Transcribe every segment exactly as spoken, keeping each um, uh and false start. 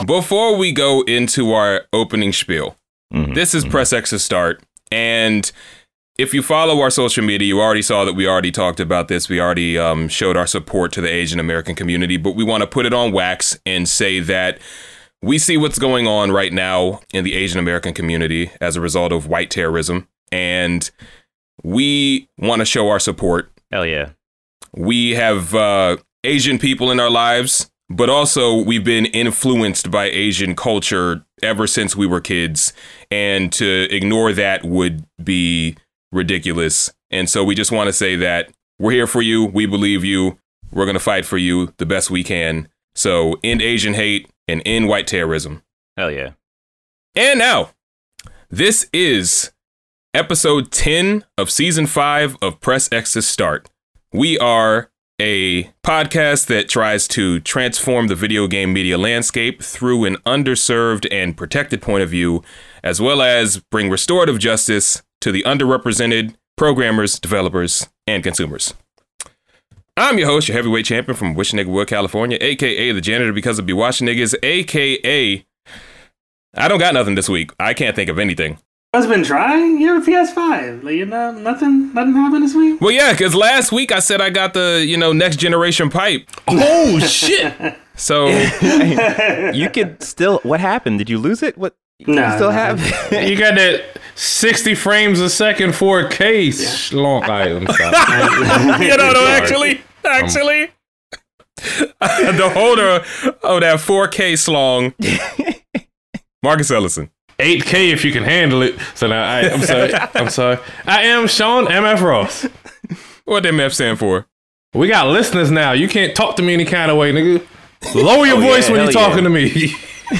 before we go into our opening spiel, mm-hmm. this is mm-hmm. Press X's start. And if you follow our social media, you already saw that we already talked about this. We already um, showed our support to the Asian American community, but we want to put it on wax and say that we see what's going on right now in the Asian American community as a result of white terrorism. And we want to show our support. Hell yeah. We have uh, Asian people in our lives, but also we've been influenced by Asian culture ever since we were kids. And to ignore that would be ridiculous. And so we just want to say that we're here for you. We believe you. We're going to fight for you the best we can. So end Asian hate and end white terrorism. Hell yeah. And now, this is episode ten of season five of Press X's Start. We are a podcast that tries to transform the video game media landscape through an underserved and protected point of view, as well as bring restorative justice to the underrepresented programmers, developers, and consumers. I'm your host, your heavyweight champion from Wishnigga, California, a k a the janitor because of be watching niggas, a k a I don't got nothing this week. I can't think of anything. I've been trying. You have a P S five. Like, you know, nothing, nothing happened this week. Well, yeah, because last week I said I got the, you know, next generation pipe. Oh shit! So you could still. What happened? Did you lose it? What? No, you still no. have? You got that sixty frames a second four K Yeah. schlonk item. you know, no, actually, actually, um. the holder of that four K slong, Marcus Ellison. eight K if you can handle it. So now I, I'm sorry. I'm sorry. I am Sean M F Ross. What M F stand for? We got listeners now. You can't talk to me any kind of way, nigga. Lower your oh, voice yeah, when you're yeah. talking to me.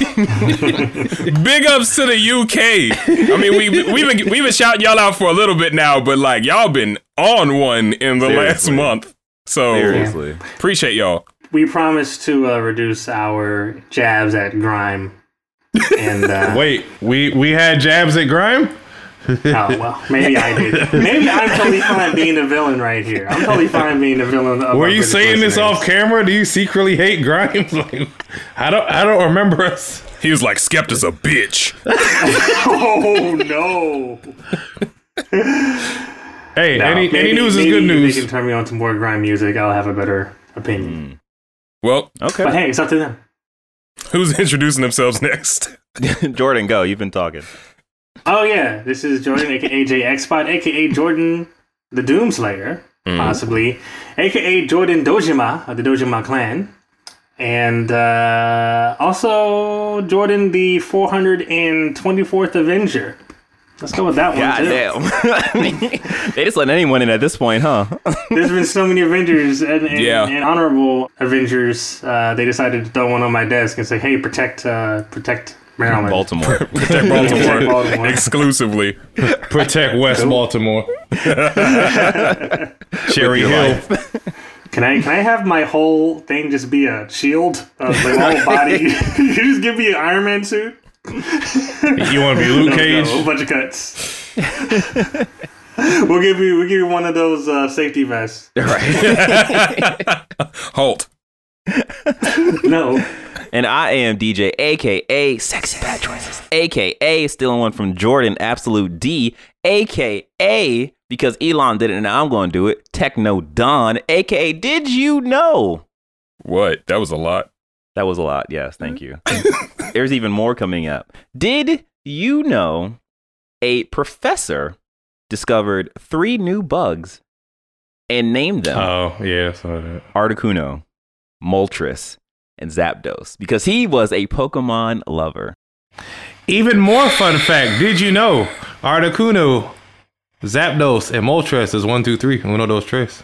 Big ups to the U K. I mean, we we've been we've been shouting y'all out for a little bit now, but like y'all been on one in the Seriously. last month. So Seriously. appreciate y'all. We promised to uh, reduce our jabs at Grime. And uh, Wait, we we had jabs at Grime? oh well, maybe I did. Maybe I'm totally fine being the villain right here. I'm totally fine being the villain. Of Were our you British saying this listeners. off camera? Do you secretly hate Grime? Like, I don't I don't remember us. He was like, Skepta's a bitch. Oh no! Hey, No, any maybe- any news is maybe good If news. they can turn me on to more Grime music, I'll have a better opinion. Well, Okay. But hey, it's up to them. who's introducing themselves next? Jordan, go. You've been talking. Oh yeah, this is Jordan, aka J Xpot, aka Jordan the Doomslayer, Mm. possibly, aka Jordan Dojima of the Dojima clan, and uh, also Jordan the four hundred twenty-fourth Avenger. Let's go with that one God too. damn. I mean, they just let anyone in at this point, huh? There's been so many Avengers and, and, Yeah. and honorable Avengers. Uh, they decided to throw one on my desk and say, "Hey, protect, uh, protect Maryland." Baltimore. Protect Baltimore. Baltimore. Exclusively. Protect West Baltimore. Cherry your Hill. Can I can I have my whole thing just be a shield of my whole body? You just give me an Iron Man suit. You want to be Luke No, Cage? no, a bunch of cuts. we'll give you we'll give you one of those uh, safety vests. Halt. No. And I am D J, a k a. Sexy Bad Choices, a k a. stealing one from Jordan Absolute D, a k a. because Elon did it and now I'm going to do it, Techno Don, a k a. Did you know? What? That was a lot. That was a lot. Yes, thank you. There's even more coming up. Did you know a professor discovered three new bugs and named them Oh, yeah. I saw that. Articuno, Moltres, and Zapdos because he was a Pokemon lover. Even more fun fact. Did you know Articuno, Zapdos, and Moltres is one, two, three. Uno, dos, tres.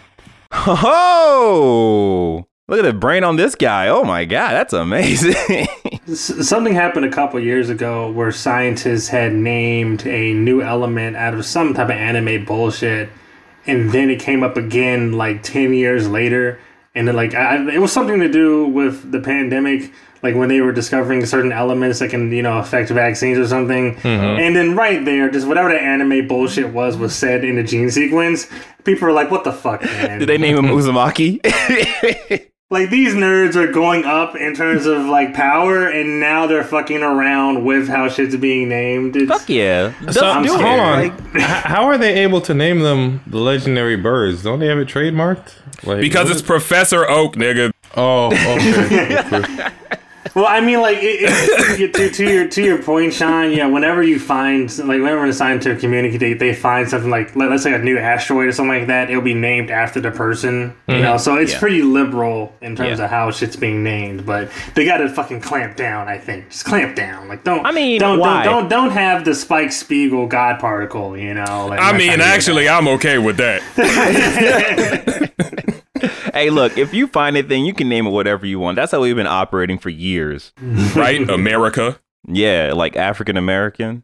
Oh, look at the brain on this guy. Oh my God, that's amazing. S- something happened a couple years ago where scientists had named a new element out of some type of anime bullshit, and then it came up again like ten years later, and then like I, it was something to do with the pandemic, like when they were discovering certain elements that can, you know, affect vaccines or something. Mm-hmm. And then right there, just whatever the anime bullshit was was said in the gene sequence. People were like, "What the fuck, man?" Did they name him Uzumaki? Like, these nerds are going up in terms of, like, power, and now they're fucking around with how shit's being named. It's, Fuck yeah. So, I'm hold scared. on. Like, H- how are they able to name them the legendary birds? Don't they have it trademarked? Like, Because what it's is- Professor Oak, nigga. Oh, okay. Well, I mean, like, it, it, to, to your to your point, Sean. Yeah, whenever you find, like, whenever in the scientific community they, they find something like, let- let's say a new asteroid or something like that, it'll be named after the person. You know, so it's Yeah. pretty liberal in terms Yeah. of how shit's being named. But they got to fucking clamp down. I think just clamp down. Like, don't. I mean, don't why? don't don't don't have the Spike Spiegel God particle. You know. Like, I that's mean, how you actually, I'm okay with that. hey, look, if you find anything, you can name it whatever you want. That's how we've been operating for years. Right? America. Yeah, like African American.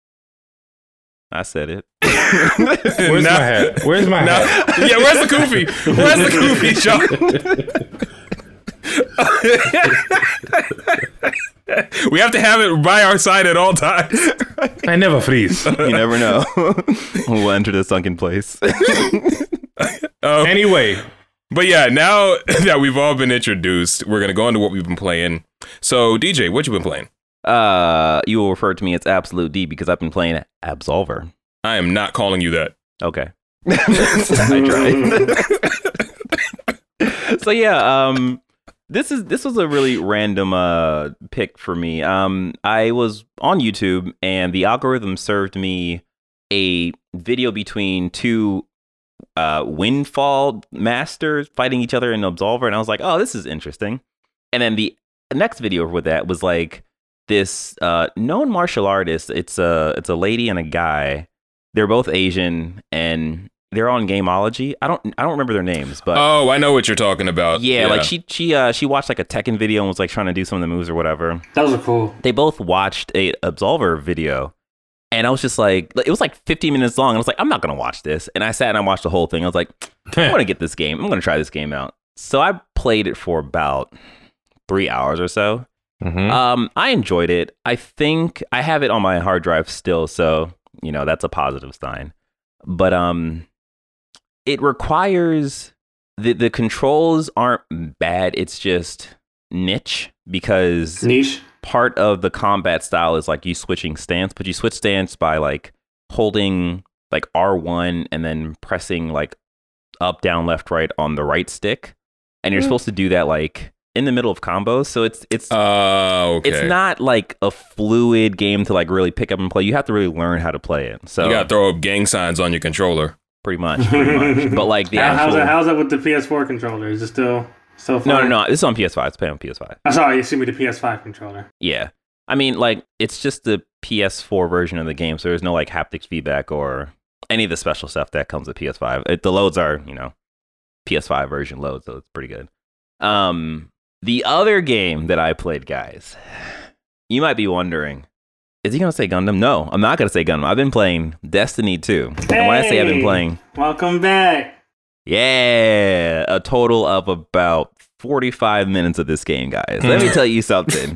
I said it. Where's Now- my hat? Where's my now- hat? yeah, where's the Koofy? Where's the Koofy, Sean? We have to have it by our side at all times. I never freeze. You never know. We'll enter the sunken place. Um, Anyway, But yeah, now that we've all been introduced, we're gonna go into what we've been playing. So, D J, what you been playing? Uh, you will refer to me as Absolute D because I've been playing Absolver. I am not calling you that. Okay. I tried. So yeah, um this is this was a really random uh pick for me. Um I was on YouTube and the algorithm served me a video between two uh Windfall masters fighting each other in Absolver, and I was like, "Oh, this is interesting." And then the next video with that was like this uh known martial artist. It's a it's a lady and a guy. They're both Asian and they're on Gameology. I don't I don't remember their names, but Oh, I know what you're talking about. yeah, like she she uh she watched like a Tekken video and was like trying to do some of the moves or whatever. Those are cool. They both watched a Absolver video, and I was just like, it was like fifteen minutes long. And I was like, I'm not gonna watch this. And I sat and I watched the whole thing. I was like, I want to get this game. I'm gonna try this game out. So I played it for about three hours or so. Mhm. Um, I enjoyed it. I think I have it on my hard drive still, so you know that's a positive sign. But um, it requires the the controls aren't bad. It's just niche because Niche. part of the combat style is like you switching stance, but you switch stance by like holding like R one and then pressing like up, down, left, right on the right stick, and you're supposed to do that like in the middle of combos. So it's it's Oh, okay. it's not like a fluid game to like really pick up and play. You have to really learn how to play it. So You gotta throw up gang signs on your controller. pretty much, pretty much. But like the How, how's actual that? How's that with the P S four controller? Is it still still fine? no, no, no. This is on P S five. It's playing on P S five. I saw you see me the P S five controller. Yeah. I mean, like, it's just the P S four version of the game, so there's no, like, haptics feedback or any of the special stuff that comes with P S five. It, the loads are, you know, P S five version loads, so it's pretty good. Um, the other game that I played, guys, you might be wondering, is he going to say Gundam? No, I'm not going to say Gundam. I've been playing Destiny two. And when I say I've been Hey, playing, Welcome back. yeah, a total of about forty-five minutes of this game, guys. Let me tell you something.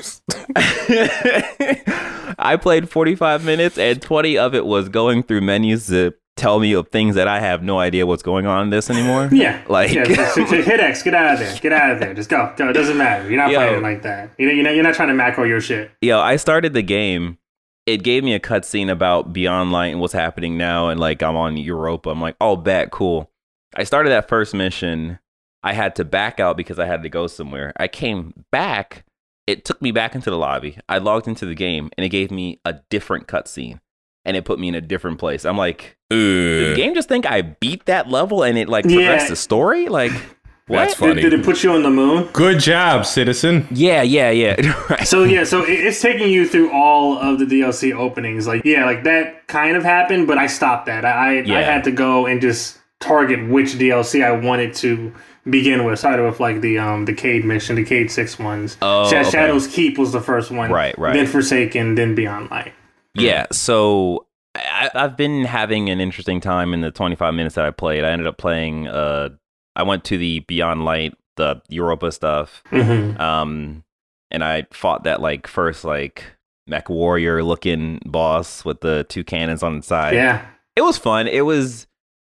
I played forty-five minutes and twenty of it was going through menus to tell me of things that I have no idea what's going on in this anymore. Yeah. Like- yeah, just, just hit X, get out of there. Get out of there. Just go. Go. It doesn't matter. You're not Yo. playing like that. You know, you know, you're not trying to macro your shit. Yo, I started the game. It gave me a cutscene about Beyond Light and what's happening now, and like I'm on Europa. I'm like, oh, bet, cool. I started that first mission. I had to back out because I had to go somewhere. I came back. It took me back into the lobby. I logged into the game, and it gave me a different cutscene, and it put me in a different place. I'm like, did the Ugh. game just think I beat that level, and it like Yeah. progressed the story? Like, what? That's Did, funny. did it put you on the moon? Good job, citizen. Yeah, yeah, yeah. Right. So yeah, so it- it's taking you through all of the D L C openings. Like yeah, like that kind of happened, but I stopped that. I I, Yeah. I had to go and just target which D L C I wanted to begin with. Started with like the um the Cade mission, the Cade six ones. Oh, Sha- okay. Shadow's Keep was the first one. Right, right. Then Forsaken, then Beyond Light. Yeah, so I, I've been having an interesting time in the twenty-five minutes that I played. I ended up playing. Uh, I went to the Beyond Light, the Europa stuff, Mm-hmm. um, and I fought that like first like mech warrior looking boss with the two cannons on the side. Yeah. It was fun. It was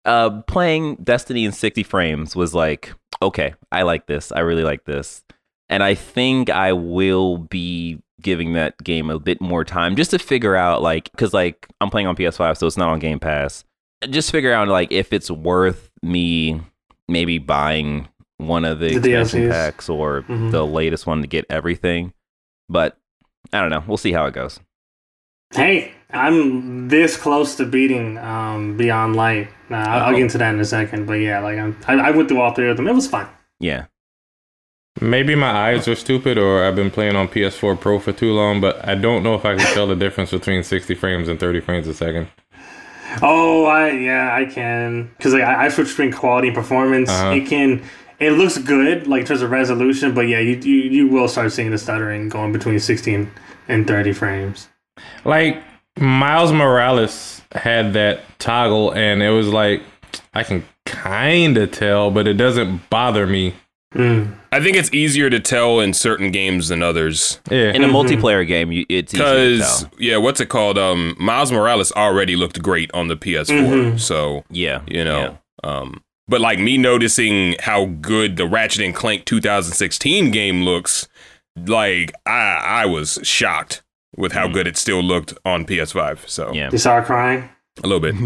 uh, playing Destiny in sixty frames was like, okay, I like this. I really like this. And I think I will be giving that game a bit more time just to figure out, like, because, like, I'm playing on P S five, so it's not on Game Pass. Just figure out, like, if it's worth me maybe buying one of the, The expansion D L Cs. packs or Mhm. the latest one to get everything. But I don't know. We'll see how it goes. Hey, I'm this close to beating um, Beyond Light. Uh, I'll, I'll get into that in a second. But yeah, like I'm, I, I went through all three of them. It was fun. Yeah. Maybe my eyes are stupid, or I've been playing on P S four Pro for too long, but I don't know if I can tell the difference between sixty frames and thirty frames a second. Oh, I yeah, I can because like I, I switch between quality and performance. Uh-huh. It can, it looks good like in terms of resolution, but yeah, you you, you will start seeing the stuttering going between sixteen and thirty frames. Like, Miles Morales had that toggle, and it was like, I can kind of tell, but it doesn't bother me. Mm. I think it's easier to tell in certain games than others. Yeah. In a Mhm. multiplayer game, you, it's easy to Because, tell. yeah, what's it called? Um, Miles Morales already looked great on the P S four. Mhm. So, Yeah. you know, um, but like me noticing how good the Ratchet and Clank two thousand sixteen game looks, like I I was shocked with how good it still looked on P S five. So, Yeah. You saw her crying. a little bit.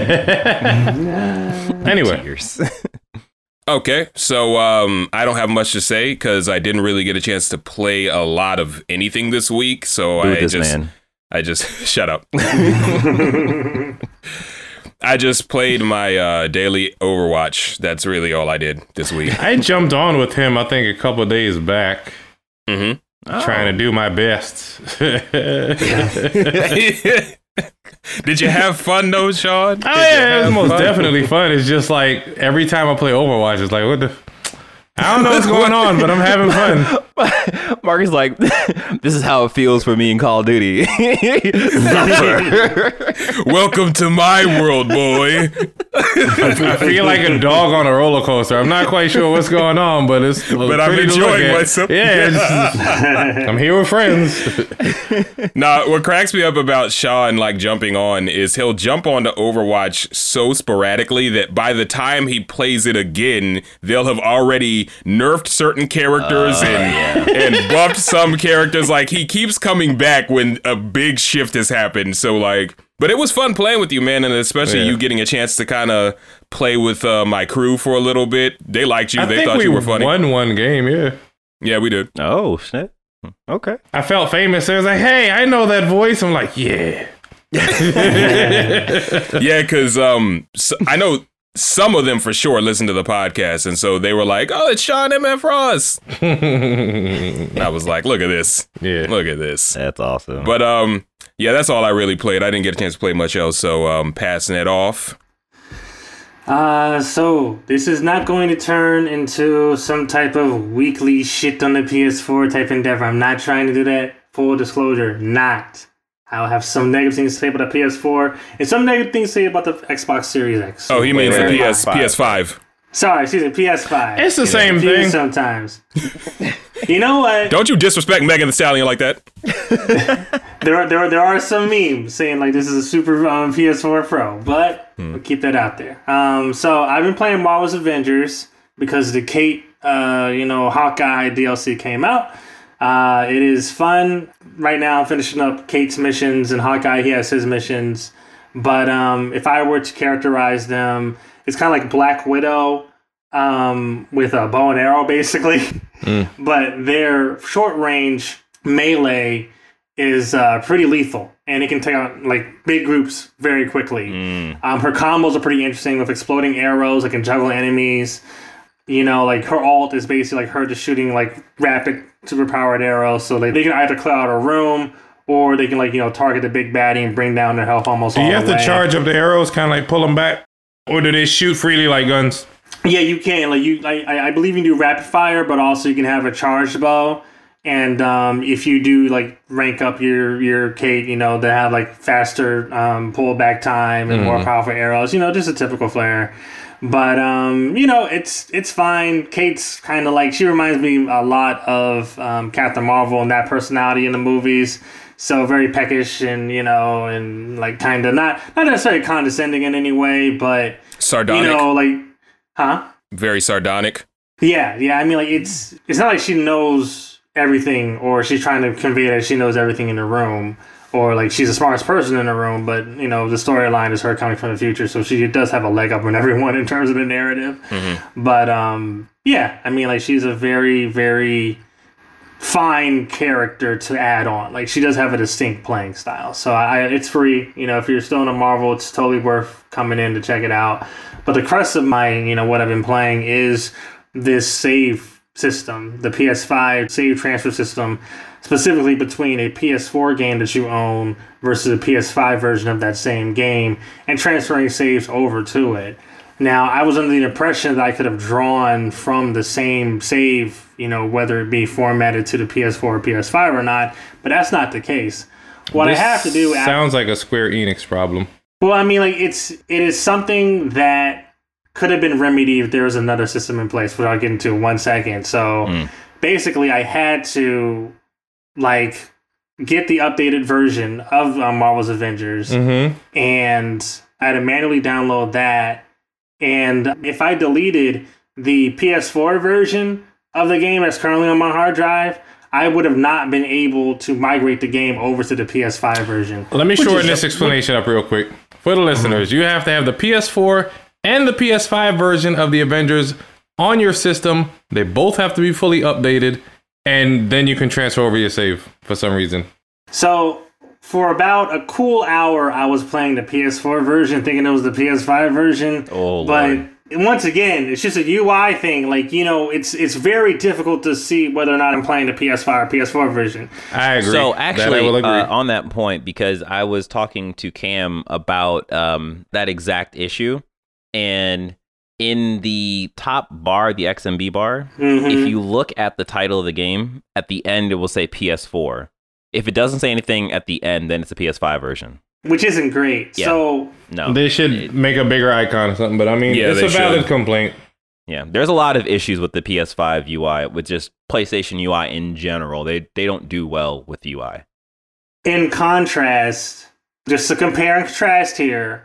Anyway, Tears. Okay, so um, I don't have much to say because I didn't really get a chance to play a lot of anything this week. So Boo I this just, man. I just shut up. I just played my uh, daily Overwatch. That's really all I did this week. I jumped on with him, I think, a couple of days back, hmm trying to do my best. Did you have fun though, Sean? Did Oh you yeah, it was have most fun? definitely fun. It's just like every time I play Overwatch, it's like, what the? I don't know what's going on, but I'm having fun. Mark is like, this is how it feels for me in Call of Duty. Welcome to my world, boy. I feel like a dog on a roller coaster. I'm not quite sure what's going on, but it's But I'm pretty to enjoying look at. myself. Yeah, it's- I'm here with friends. Nah, what cracks me up about Sean like jumping on is he'll jump onto Overwatch so sporadically that by the time he plays it again, they'll have already nerfed certain characters Uh, and and buffed some characters. Like he keeps coming back when a big shift has happened. So like, but it was fun playing with you, man, and especially Yeah. you getting a chance to kind of play with uh, my crew for a little bit. They liked you. I they think thought we you were funny. won one game. Yeah, Yeah, we did. Oh, shit. Okay. I felt famous. It was like, hey, I know that voice. I'm like, yeah. Yeah, because um, so I know some of them for sure listen to the podcast, and so they were like, "Oh, it's Sean M F Ross." And I was like, "Look at this, Yeah. look at this." That's awesome. But um, yeah, that's all I really played. I didn't get a chance to play much else, so um, passing it off. Uh, so this is not going to turn into some type of weekly shit on the P S four type endeavor. I'm not trying to do that. Full disclosure, not. I'll have some negative things to say about the P S four and some negative things to say about the Xbox Series X. Oh, he Wait, means the wait, P S wait. P S five. Sorry, excuse me, P S five. It's the same Confused thing. sometimes. You know what? Don't you disrespect Megan Thee Stallion like that? There are, there are there are some memes saying like this is a super um, P S four Pro, but we'll keep that out there. Um, so I've been playing Marvel's Avengers because the Kate, uh, you know, Hawkeye D L C came out. Uh, it is fun. Right now I'm finishing up Kate's missions and Hawkeye, he has his missions. But um, if I were to characterize them, it's kind of like Black Widow um, with a bow and arrow, basically. But their short range melee is uh, pretty lethal, and it can take out like big groups very quickly. Um, her combos are pretty interesting with exploding arrows. It can juggle enemies. You know, like her ult is basically like her just shooting like rapid, superpowered arrows. So like they can either clear out a room, or they can like you know target the big baddie and bring down their health almost Do all you have the to way. charge up the arrows, kind of like pull them back? Or do they shoot freely like guns? Yeah, you can. Like you, I, I I believe you can do rapid fire, but also you can have a charged bow. And um, if you do like rank up your your Kate, you know, they have like faster um, pullback time and mm. more powerful arrows. You know, just a typical flare. But um, you know, it's it's fine. Kate's kind of like, she reminds me a lot of um, Captain Marvel and that personality in the movies. So very peckish and, you know, and like kind of not not necessarily condescending in any way, but sardonic. You know, like, huh? Very sardonic. Yeah, yeah. I mean, like it's it's not like she knows everything, or she's trying to convey that she knows everything in the room, or like she's the smartest person in the room. But you know, the storyline is her coming from the future, so she does have a leg up on everyone in terms of the narrative. Mm-hmm. But um, yeah, I mean, like she's a very, very fine character to add on. Like she does have a distinct playing style, so I, it's free. You know, if you're still in a Marvel, it's totally worth coming in to check it out. But the crux of my, you know, what I've been playing is this save system, the P S five save transfer system, specifically between a P S four game that you own versus a P S five version of that same game, and transferring saves over to it. Now, I was under the impression that I could have drawn from the same save, you know, whether it be formatted to the P S four or P S five or not, but that's not the case. What this I have to do... sounds after, like a Square Enix problem. Well, I mean, like, it's it is something that could have been remedied if there was another system in place, which I'll get into in one second. So, mm. basically, I had to, like, get the updated version of uh, Marvel's Avengers, mm-hmm. and I had to manually download that. And if I deleted the P S four version of the game that's currently on my hard drive, I would have not been able to migrate the game over to the P S five version. Let me shorten this explanation up real quick. For the listeners, mm-hmm. you have to have the P S four and the P S five version of the Avengers on your system. They both have to be fully updated, and then you can transfer over your save for some reason. So... for about a cool hour, I was playing the P S four version, thinking it was the P S five version. Oh, but Lord. Once again, it's just a U I thing. Like, you know, it's it's very difficult to see whether or not I'm playing the P S five or P S four version. I agree. So actually, uh, on that point, because I was talking to Cam about um, that exact issue, and in the top bar, the X M B bar, mm-hmm. if you look at the title of the game, at the end it will say P S four. If it doesn't say anything at the end, then it's a P S five version. Which isn't great. Yeah. So no, they should it, make a bigger icon or something. But I mean, yeah, it's a valid should. complaint. Yeah, there's a lot of issues with the P S five U I, with just PlayStation U I in general. They they don't do well with U I. In contrast, just to compare and contrast here,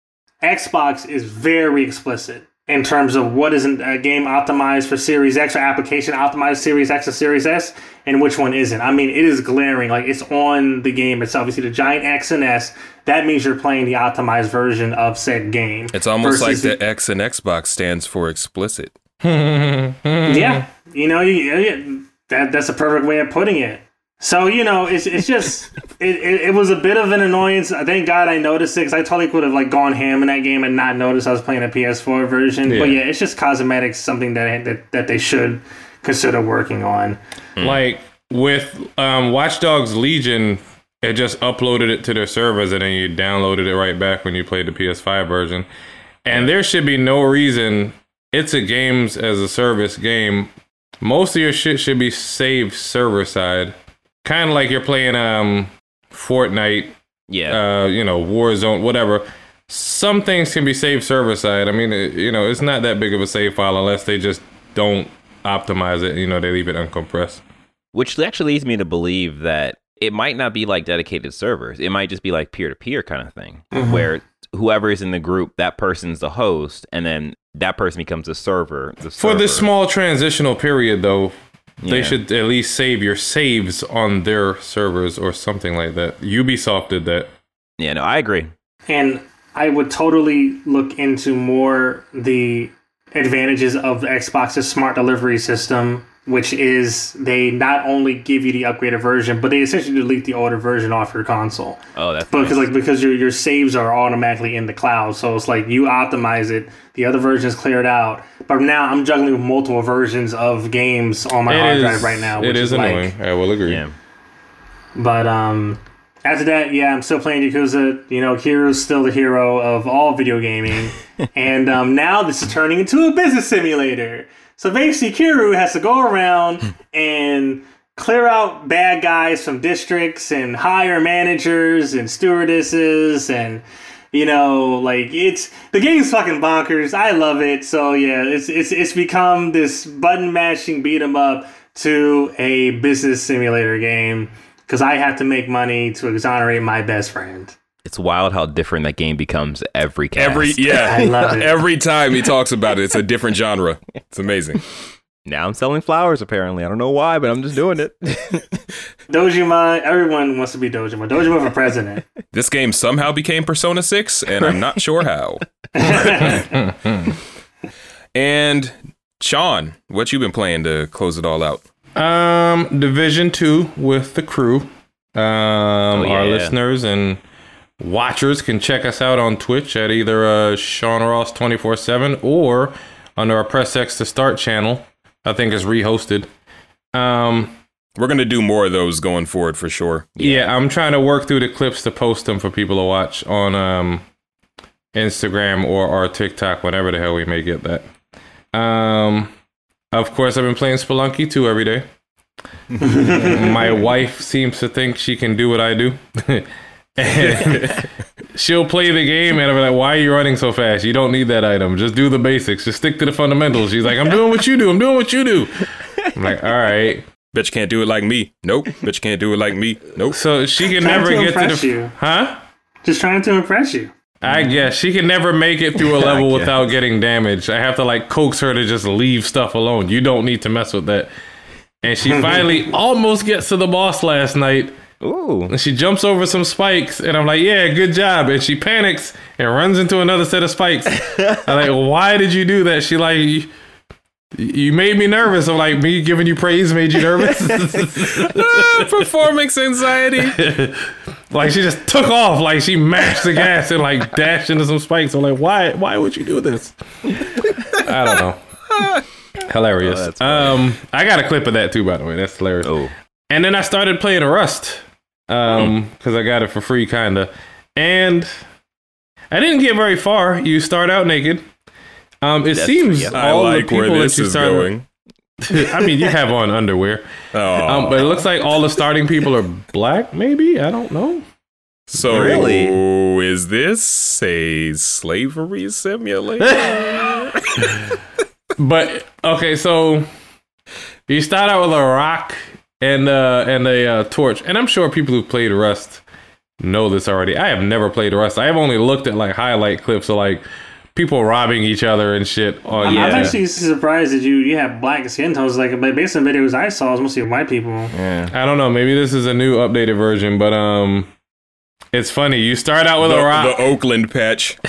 Xbox is very explicit in terms of what is a game optimized for Series X or application optimized Series X or Series S, and which one isn't. I mean, it is glaring. Like, it's on the game itself. You see the giant X and S. That means you're playing the optimized version of said game. It's almost like the X in Xbox stands for explicit. Yeah. You know, you, that that's a perfect way of putting it. So, you know, it's it's just, it, it, it was a bit of an annoyance. Thank God I noticed it, because I totally could have like gone ham in that game and not noticed I was playing a P S four version. Yeah. But yeah, it's just cosmetics, something that, that that they should consider working on. Like with um, Watch Dogs Legion, it just uploaded it to their servers and then you downloaded it right back when you played the P S five version. And there should be no reason, it's a games as a service game. Most of your shit should be saved server side. Kind of like you're playing um, Fortnite, yeah, uh, you know, Warzone, whatever. Some things can be saved server side. I mean, it, you know, it's not that big of a save file unless they just don't optimize it. You know, they leave it uncompressed. Which actually leads me to believe that it might not be like dedicated servers. It might just be like peer-to-peer kind of thing, mm-hmm. where whoever is in the group, that person's the host, and then that person becomes a server. The server. For this small transitional period, though, yeah. they should at least save your saves on their servers or something like that. Ubisoft did that. Yeah, no, I agree. And I would totally look into more the advantages of the Xbox's smart delivery system, which is they not only give you the upgraded version, but they essentially delete the older version off your console. Oh, that's because nice. like because your your saves are automatically in the cloud, so it's like you optimize it, the other version is cleared out. But now I'm juggling with multiple versions of games on my it hard is, drive right now. Which it is, is annoying. Like, I will agree. Yeah. But um, after that, yeah, I'm still playing Yakuza. You know, Kiru's still the hero of all video gaming, and um, now this is turning into a business simulator. So basically, Kiru has to go around and clear out bad guys from districts and hire managers and stewardesses and, you know, like it's the game's fucking bonkers. I love it. So yeah, it's it's it's become this button mashing beat 'em up to a business simulator game because I have to make money to exonerate my best friend. It's wild how different that game becomes every cast. Every yeah, I love it. Every time he talks about it, it's a different genre. It's amazing. Now I'm selling flowers, apparently. I don't know why, but I'm just doing it. Dojima, everyone wants to be Dojima. Dojima for president. This game somehow became Persona six, and I'm not sure how. And Sean, what you been playing to close it all out? Um, Division two with the crew. Um, Oh, yeah. Our listeners and watchers can check us out on Twitch at either uh, Sean Ross twenty-four seven or under our Press X to Start channel. I think it's rehosted. Um, We're going to do more of those going forward for sure. yeah. yeah, I'm trying to work through the clips to post them for people to watch on um, Instagram or our TikTok, whenever the hell we may get that. Um, of course, I've been playing Spelunky two every day. My wife seems to think she can do what I do. And she'll play the game and I'm like, why are you running so fast? You don't need that item. Just do the basics. Just stick to the fundamentals. She's like, I'm doing what you do. I'm doing what you do. I'm like, all right. Bet you can't do it like me. Nope. Bet you can't do it like me. Nope. So she can Trying never to get to impress the... you. Huh? Just trying to impress you. I guess she can never make it through a I level guess. without getting damaged. I have to like coax her to just leave stuff alone. You don't need to mess with that. And she finally almost gets to the boss last night. Ooh. And she jumps over some spikes, and I'm like, yeah, good job. And she panics and runs into another set of spikes. I'm like, why did you do that? She like, you, you made me nervous. I'm like, me giving you praise made you nervous? Ah, performance anxiety. Like, she just took off. Like, she mashed the gas and like dashed into some spikes. I'm like, why, why would you do this? I don't know. Hilarious. Oh, that's funny. um, I got a clip of that too, by the way. That's hilarious. Oh. And then I started playing Rust, um, because I got it for free, kinda. And I didn't get very far. You start out naked. Um, it That's seems true, I all like the people where this that you is start. going. I mean, you have on underwear, Oh, um, but it looks like all the starting people are black. Maybe I don't know. so Really? is this a slavery simulator? But okay, so you start out with a rock and uh, and a uh, torch, and I'm sure people who've played Rust know this already. I have never played Rust. I have only looked at like highlight clips of like people robbing each other and shit. Oh I'm, yeah, I'm actually surprised that you you have black skin tones. Like, but based on videos I saw, it's mostly white people. Yeah. I don't know. Maybe this is a new updated version, but um, it's funny. You start out with the, a rock. the Oakland patch.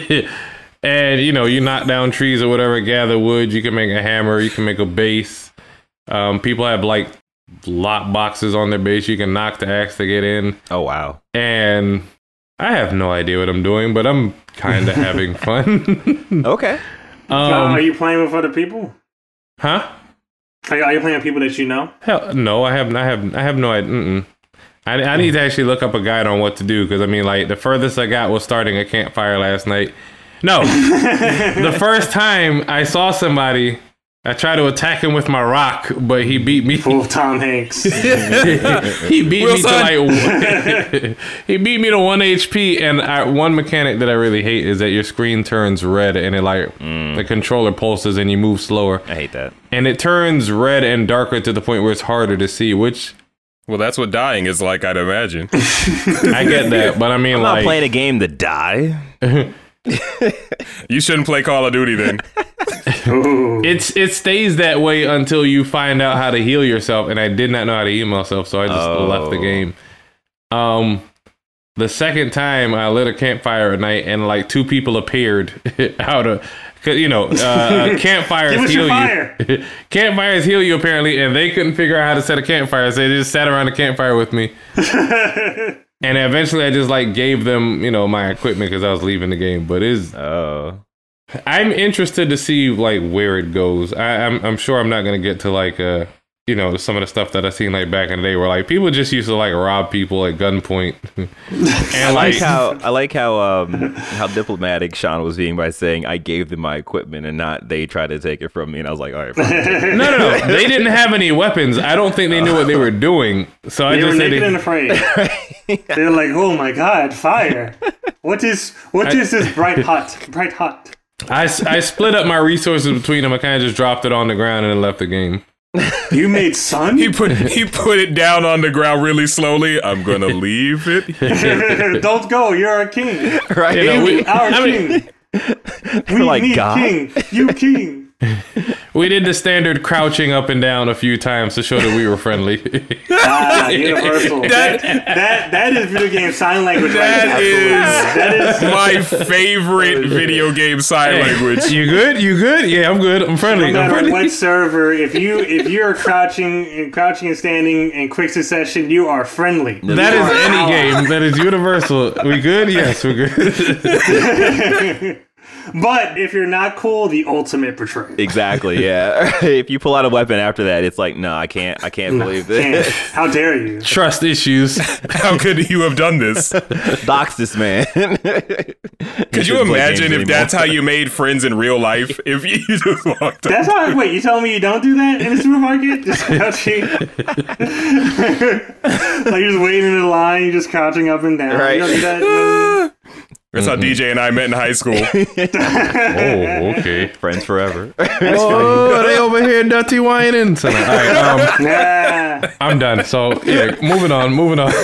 And, you know, you knock down trees or whatever, gather wood. You can make a hammer. You can make a base. Um, people have, like, lock boxes on their base. You can knock the axe to get in. Oh, wow. And I have no idea what I'm doing, but I'm kind of having fun. Okay. Uh, um, are you playing with other people? huh? Are you, are you playing with people that you know? Hell, no, I have, I have, I have no idea. Mm-mm. I, I need to actually look up a guide on what to do, because, I mean, like, the furthest I got was starting a campfire last night. No, the first time I saw somebody, I tried to attack him with my rock, but he beat me. Full of Tom Hanks. he beat me to like he beat me to one H P. And I, one mechanic that I really hate is that your screen turns red and it like Mm. the controller pulses and you move slower, I hate that. and it turns red and darker to the point where it's harder to see. Which Well, that's what dying is like, I'd imagine. I get that, but I mean, I'm like, not playing a game to die. You shouldn't play Call of Duty then. Ooh. it's it stays that way until you find out how to heal yourself, and I did not know how to heal myself, so I just Oh. left the game. Um, the second time I lit a campfire at night, and like two people appeared out of, cause you know, uh, campfires Give us heal your fire. you. Campfires heal you apparently, and they couldn't figure out how to set a campfire, so they just sat around the campfire with me. And eventually, I just like gave them, you know, my equipment because I was leaving the game. But is Oh. I'm interested to see like where it goes. I, I'm I'm sure I'm not gonna get to like a you know, some of the stuff that I seen like back in the day, where like people just used to like rob people at gunpoint. And I like how I like how um how diplomatic Sean was being by saying I gave them my equipment and not they tried to take it from me, and I was like, all right, fine. no, no, no, they didn't have any weapons. I don't think they knew what they were doing. So I They just were said naked they, and afraid. They were like, "Oh my God, fire! What is what is this bright hot, bright hot?" I, I split up my resources between them. I kind of just dropped it on the ground and then left the game. You made sun? He put he put it down on the ground really slowly. I'm gonna leave it. Don't go. You're our king. Right? You know, we, Our I mean, king. We like, need God? king. You king. we did the standard crouching up and down a few times to show that we were friendly. Ah, universal. That- that, that that is video game sign language. That right is there. That is my favorite video game sign language. You good? You good? Yeah, I'm good. I'm friendly. no I'm matter friendly. what server. If you if you are crouching and crouching and standing in quick succession, you are friendly. That You is are any ally. game. That is universal. We good? Yes, we're good. But if you're not cool, the ultimate betrayal. Exactly. Yeah. If you pull out a weapon after that, it's like, no, I can't. I can't believe Can't. this. How dare you? Trust issues. How could you have done this? Dox this man. Could you imagine if that's how you made friends in real life? If you just walked up. That's how. Wait, you telling me you don't do that in the supermarket? Just crouching, like you're just waiting in the line, you're just crouching up and down. Right. You don't do that. That's how D J and I met in high school. Oh, okay. Friends forever. Oh, they over here dirty whining tonight. All right, um, Nah. I'm done. So yeah, moving on, moving on.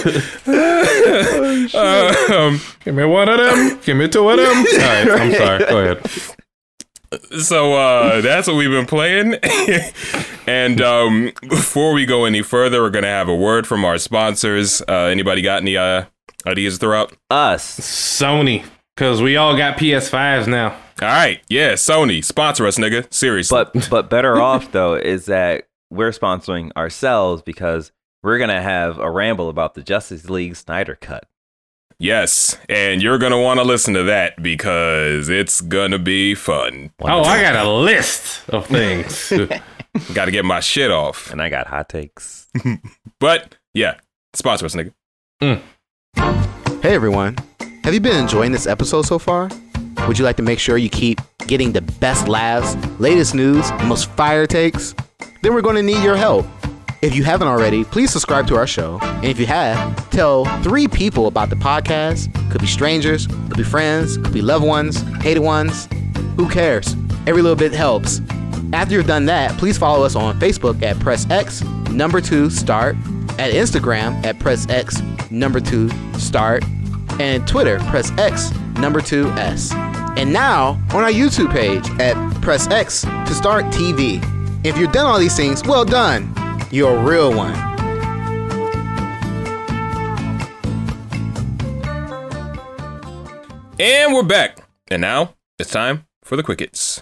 um, Give me one of them. Give me two of them. All right, I'm sorry. Go ahead. so uh, that's what we've been playing. And um, before we go any further, we're gonna have a word from our sponsors. Uh, anybody got any uh, ideas to throw out? Us. Sony, because we all got P S fives now. All right, yeah, Sony, sponsor us, nigga. Seriously. But but better off though is that we're sponsoring ourselves because we're gonna have a ramble about the Justice League Snyder Cut. Yes, and you're gonna want to listen to that because it's gonna be fun. Oh, I got a list of things. Got to get my shit off. And I got hot takes. But yeah, sponsor us, nigga. Hey everyone, have you been enjoying this episode so far? Would you like to make sure you keep getting the best laughs, latest news, and most fire takes? Then we're going to need your help. If you haven't already, please subscribe to our show. And if you have, tell three people about the podcast. Could be strangers, could be friends, could be loved ones, hated ones. Who cares? Every little bit helps. After you've done that, please follow us on Facebook at PressX number two start, at Instagram at PressX number two start, and Twitter PressX number two S. And now on our YouTube page at PressX to start T V. If you've done all these things, well done. You're a real one. And we're back. And now it's time for the quick hits.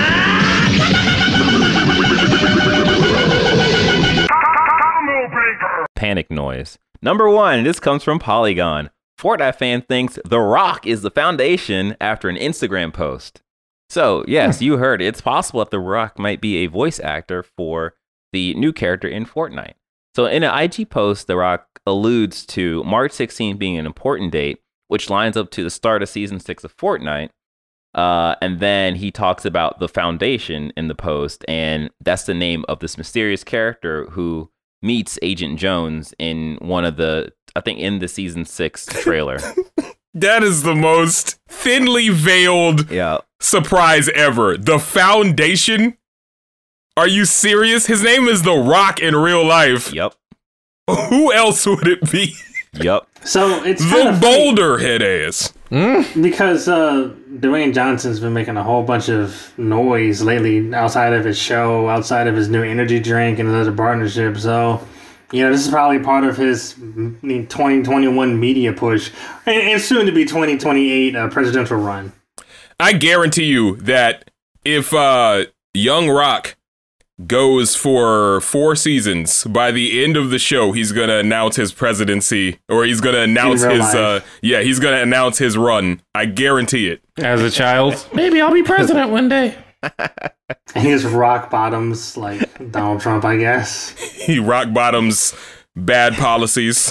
Panic noise. Number one, this comes from Polygon. Fortnite fan thinks The Rock is the foundation after an Instagram post. So, yes, you heard it. It's possible that The Rock might be a voice actor for the new character in Fortnite. So, in an I G post, The Rock alludes to March sixteenth being an important date, which lines up to the start of Season six of Fortnite. Uh, and then he talks about the foundation in the post, and that's the name of this mysterious character who meets Agent Jones in one of the, I think in the season six trailer. That is the most thinly veiled Yeah. surprise ever. The Foundation? Are you serious? His name is The Rock in real life. Yep. Who else would it be? Yep. So it's The kind of funny Boulder head ass. because uh, Dwayne Johnson's been making a whole bunch of noise lately outside of his show, outside of his new energy drink and his other partnership. So, you know, this is probably part of his twenty twenty-one media push and, and soon to be twenty twenty-eight uh, presidential run. I guarantee you that if uh, Young Rock goes for four seasons, by the end of the show, he's going to announce his presidency, or he's going to announce real his, life. uh, yeah, he's going to announce his run. I guarantee it. As a child, maybe I'll be president one day. And he just rock bottoms like Donald Trump, I guess. He rock bottoms bad policies.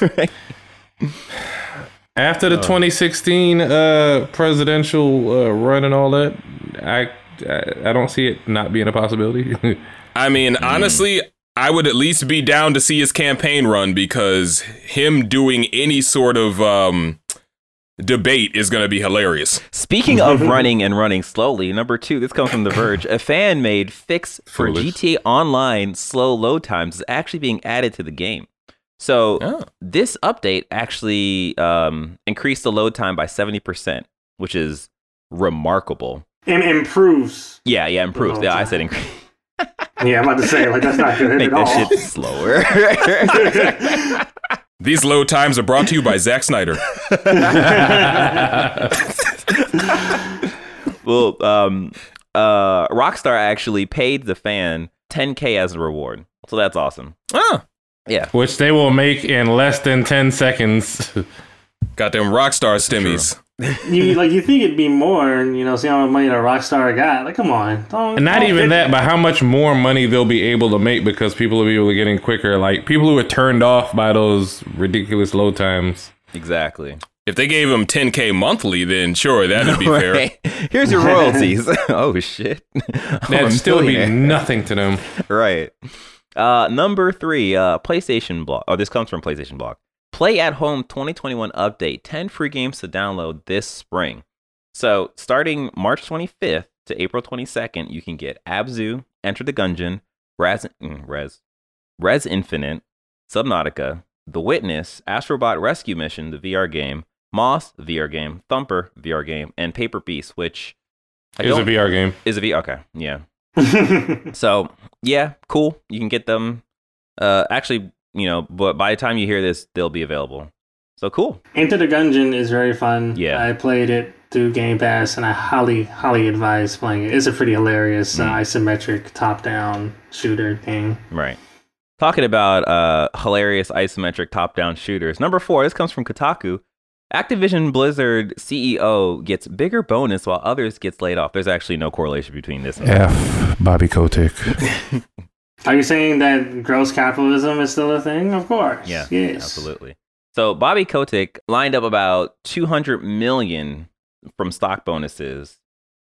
After the twenty sixteen uh, presidential uh, run and all that, I, I I don't see it not being a possibility. I mean, honestly, I would at least be down to see his campaign run because him doing any sort of um, debate is going to be hilarious. Speaking of running and running slowly, number two, this comes from The Verge. A fan made fix for Foolish. G T A Online slow load times is actually being added to the game. So Oh. this update actually um, increased the load time by seventy percent, which is remarkable. And improves. Yeah, yeah, improves. load Yeah, I time. said increase. Yeah, I'm about to say, like, that's not good Make at all. that shit slower. These load times are brought to you by Zack Snyder. Well, um, uh, Rockstar actually paid the fan ten K as a reward. So that's awesome. Ah, Yeah. Which they will make in less than ten seconds. got them Rockstar stimmies. You like you think it'd be more, and you know, see how much money the Rockstar got. Like, come on, don't, And not don't even fit- that, but how much more money they'll be able to make because people will be able to get in quicker. Like people who are turned off by those ridiculous load times. Exactly. If they gave him ten K monthly, then sure, that'd be fair. Right. Here's your royalties. Oh shit. That'd still be nothing to them. Right. Uh, number three, uh, PlayStation Blog. Oh, this comes from PlayStation Blog. Play at Home twenty twenty-one update. ten free games to download this spring. So starting March twenty-fifth to April twenty-second, you can get Abzu, Enter the Gungeon, Res, mm, Res, Res Infinite, Subnautica, The Witness, Astrobot Rescue Mission, the V R game, Moss, V R game, Thumper, V R game, and Paper Beast, which I It's a don't- V R game. is a V R. Okay, yeah. So yeah, cool. You can get them. Uh, actually, you know, but by the time you hear this, they'll be available. So cool. Enter the Gungeon is very fun. Yeah. I played it through Game Pass, and I highly, highly advise playing it. It's a pretty hilarious uh, isometric top-down shooter thing. Right. Talking about uh, hilarious isometric top-down shooters. Number four. This comes from Kotaku. Activision Blizzard C E O gets bigger bonus while others gets laid off. There's actually no correlation between this and that. F. Bobby Kotick. Are you saying that gross capitalism is still a thing? Of course. Yeah, Yes. absolutely. So Bobby Kotick lined up about two hundred million from stock bonuses,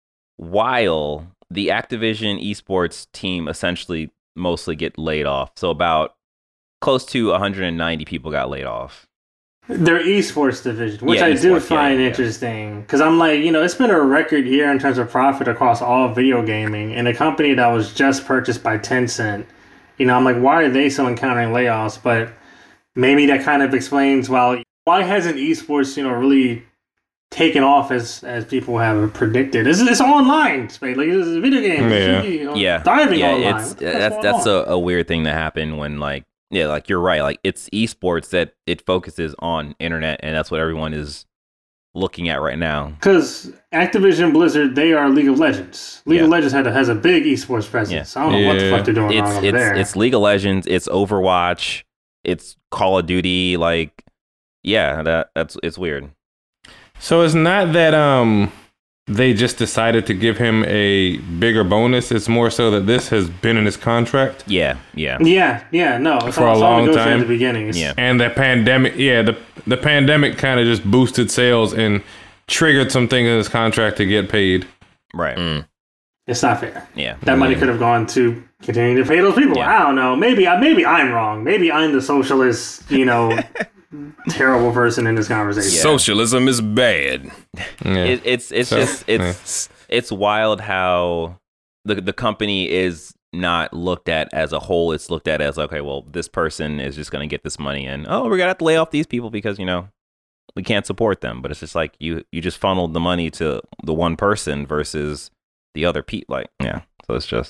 while the Activision esports team essentially mostly get laid off. So about close to one hundred ninety people got laid off. Their esports division, which Yeah, I do esports, yeah, find yeah. interesting, because I'm like, you know, it's been a record year in terms of profit across all video gaming, and a company that was just purchased by Tencent. You know, I'm like, why are they still encountering layoffs? But maybe that kind of explains why why hasn't esports, you know, really taken off as as people have predicted. It's, it's online, space. Like it's a video game. Yeah. You know, Yeah, diving yeah, online. it's What the heck's that's going that's on? a, a weird thing to happen when like yeah, like you're right, like it's esports that it focuses on internet, and that's what everyone is looking at right now. Because Activision Blizzard, they are League of Legends. League of Yeah. Legends had a, has a big esports presence. I don't know what the Yeah. fuck they're doing It's wrong over it's there. it's League of Legends, it's Overwatch, it's Call of Duty, like yeah, that that's it's weird. So it's not that um they just decided to give him a bigger bonus. It's more so that this has been in his contract. Yeah, yeah. Yeah, yeah, no. It's For all, a it's all long negotiated time. at the beginning. It's- Yeah. And the pandemic, yeah, the the pandemic kind of just boosted sales and triggered some things in his contract to get paid. Right. Mm. It's not fair. Yeah. That money could have gone to continuing to pay those people. Yeah. I don't know. Maybe I maybe I'm wrong. Maybe I'm the socialist, you know, terrible person in this conversation. Yeah. Socialism is bad. Yeah. It, it's it's So, just it's it's wild how the the company is not looked at as a whole. It's looked at as okay, well, this person is just going to get this money, and oh, we're gonna have to lay off these people because you know we can't support them. But it's just like you you just funneled the money to the one person versus the other people. Like yeah, so it's just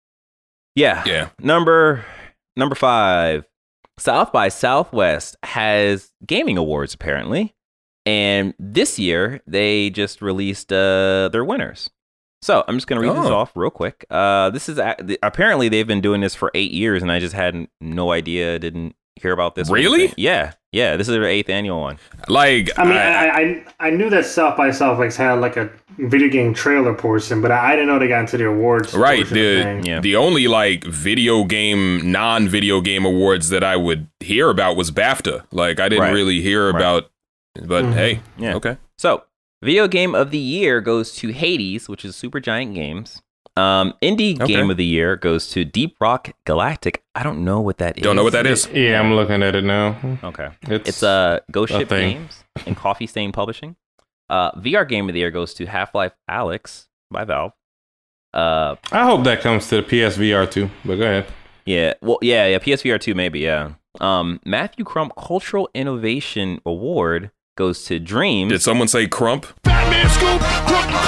yeah. Yeah. Number number five, South by Southwest has gaming awards apparently, and this year they just released uh, their winners. So I'm just gonna read this Oh. off real quick. Uh, this is a- apparently they've been doing this for eight years, and I just had no idea, didn't hear about this. or Really? anything. Yeah, Yeah, this is their eighth annual one. Like, I mean, I, I, I I knew that South by Southwest had like a video game trailer portion, but I didn't know they got into the awards. right. portion of The thing. Yeah. the only like video game, non-video game awards that I would hear about was BAFTA. Like, I didn't Right. really hear Right. about. But Mhm. hey, Yeah. okay. So, video game of the year goes to Hades, which is Supergiant Games. Um, indie Okay. game of the year goes to Deep Rock Galactic. I don't know what that is. Don't know what that is. Yeah, I'm looking at it now. Okay. It's, It's uh, Ghost a Ship thing. Games and Coffee Stain Publishing. Uh, V R game of the year goes to Half-Life Alyx by Valve. Uh, I hope that comes to the P S V R too. But go ahead. yeah, well, yeah, yeah, P S V R two maybe, yeah. Um, Matthew Crump Cultural Innovation Award goes to Dreams. Did someone say Crump? Batman Scoop, Crooklyn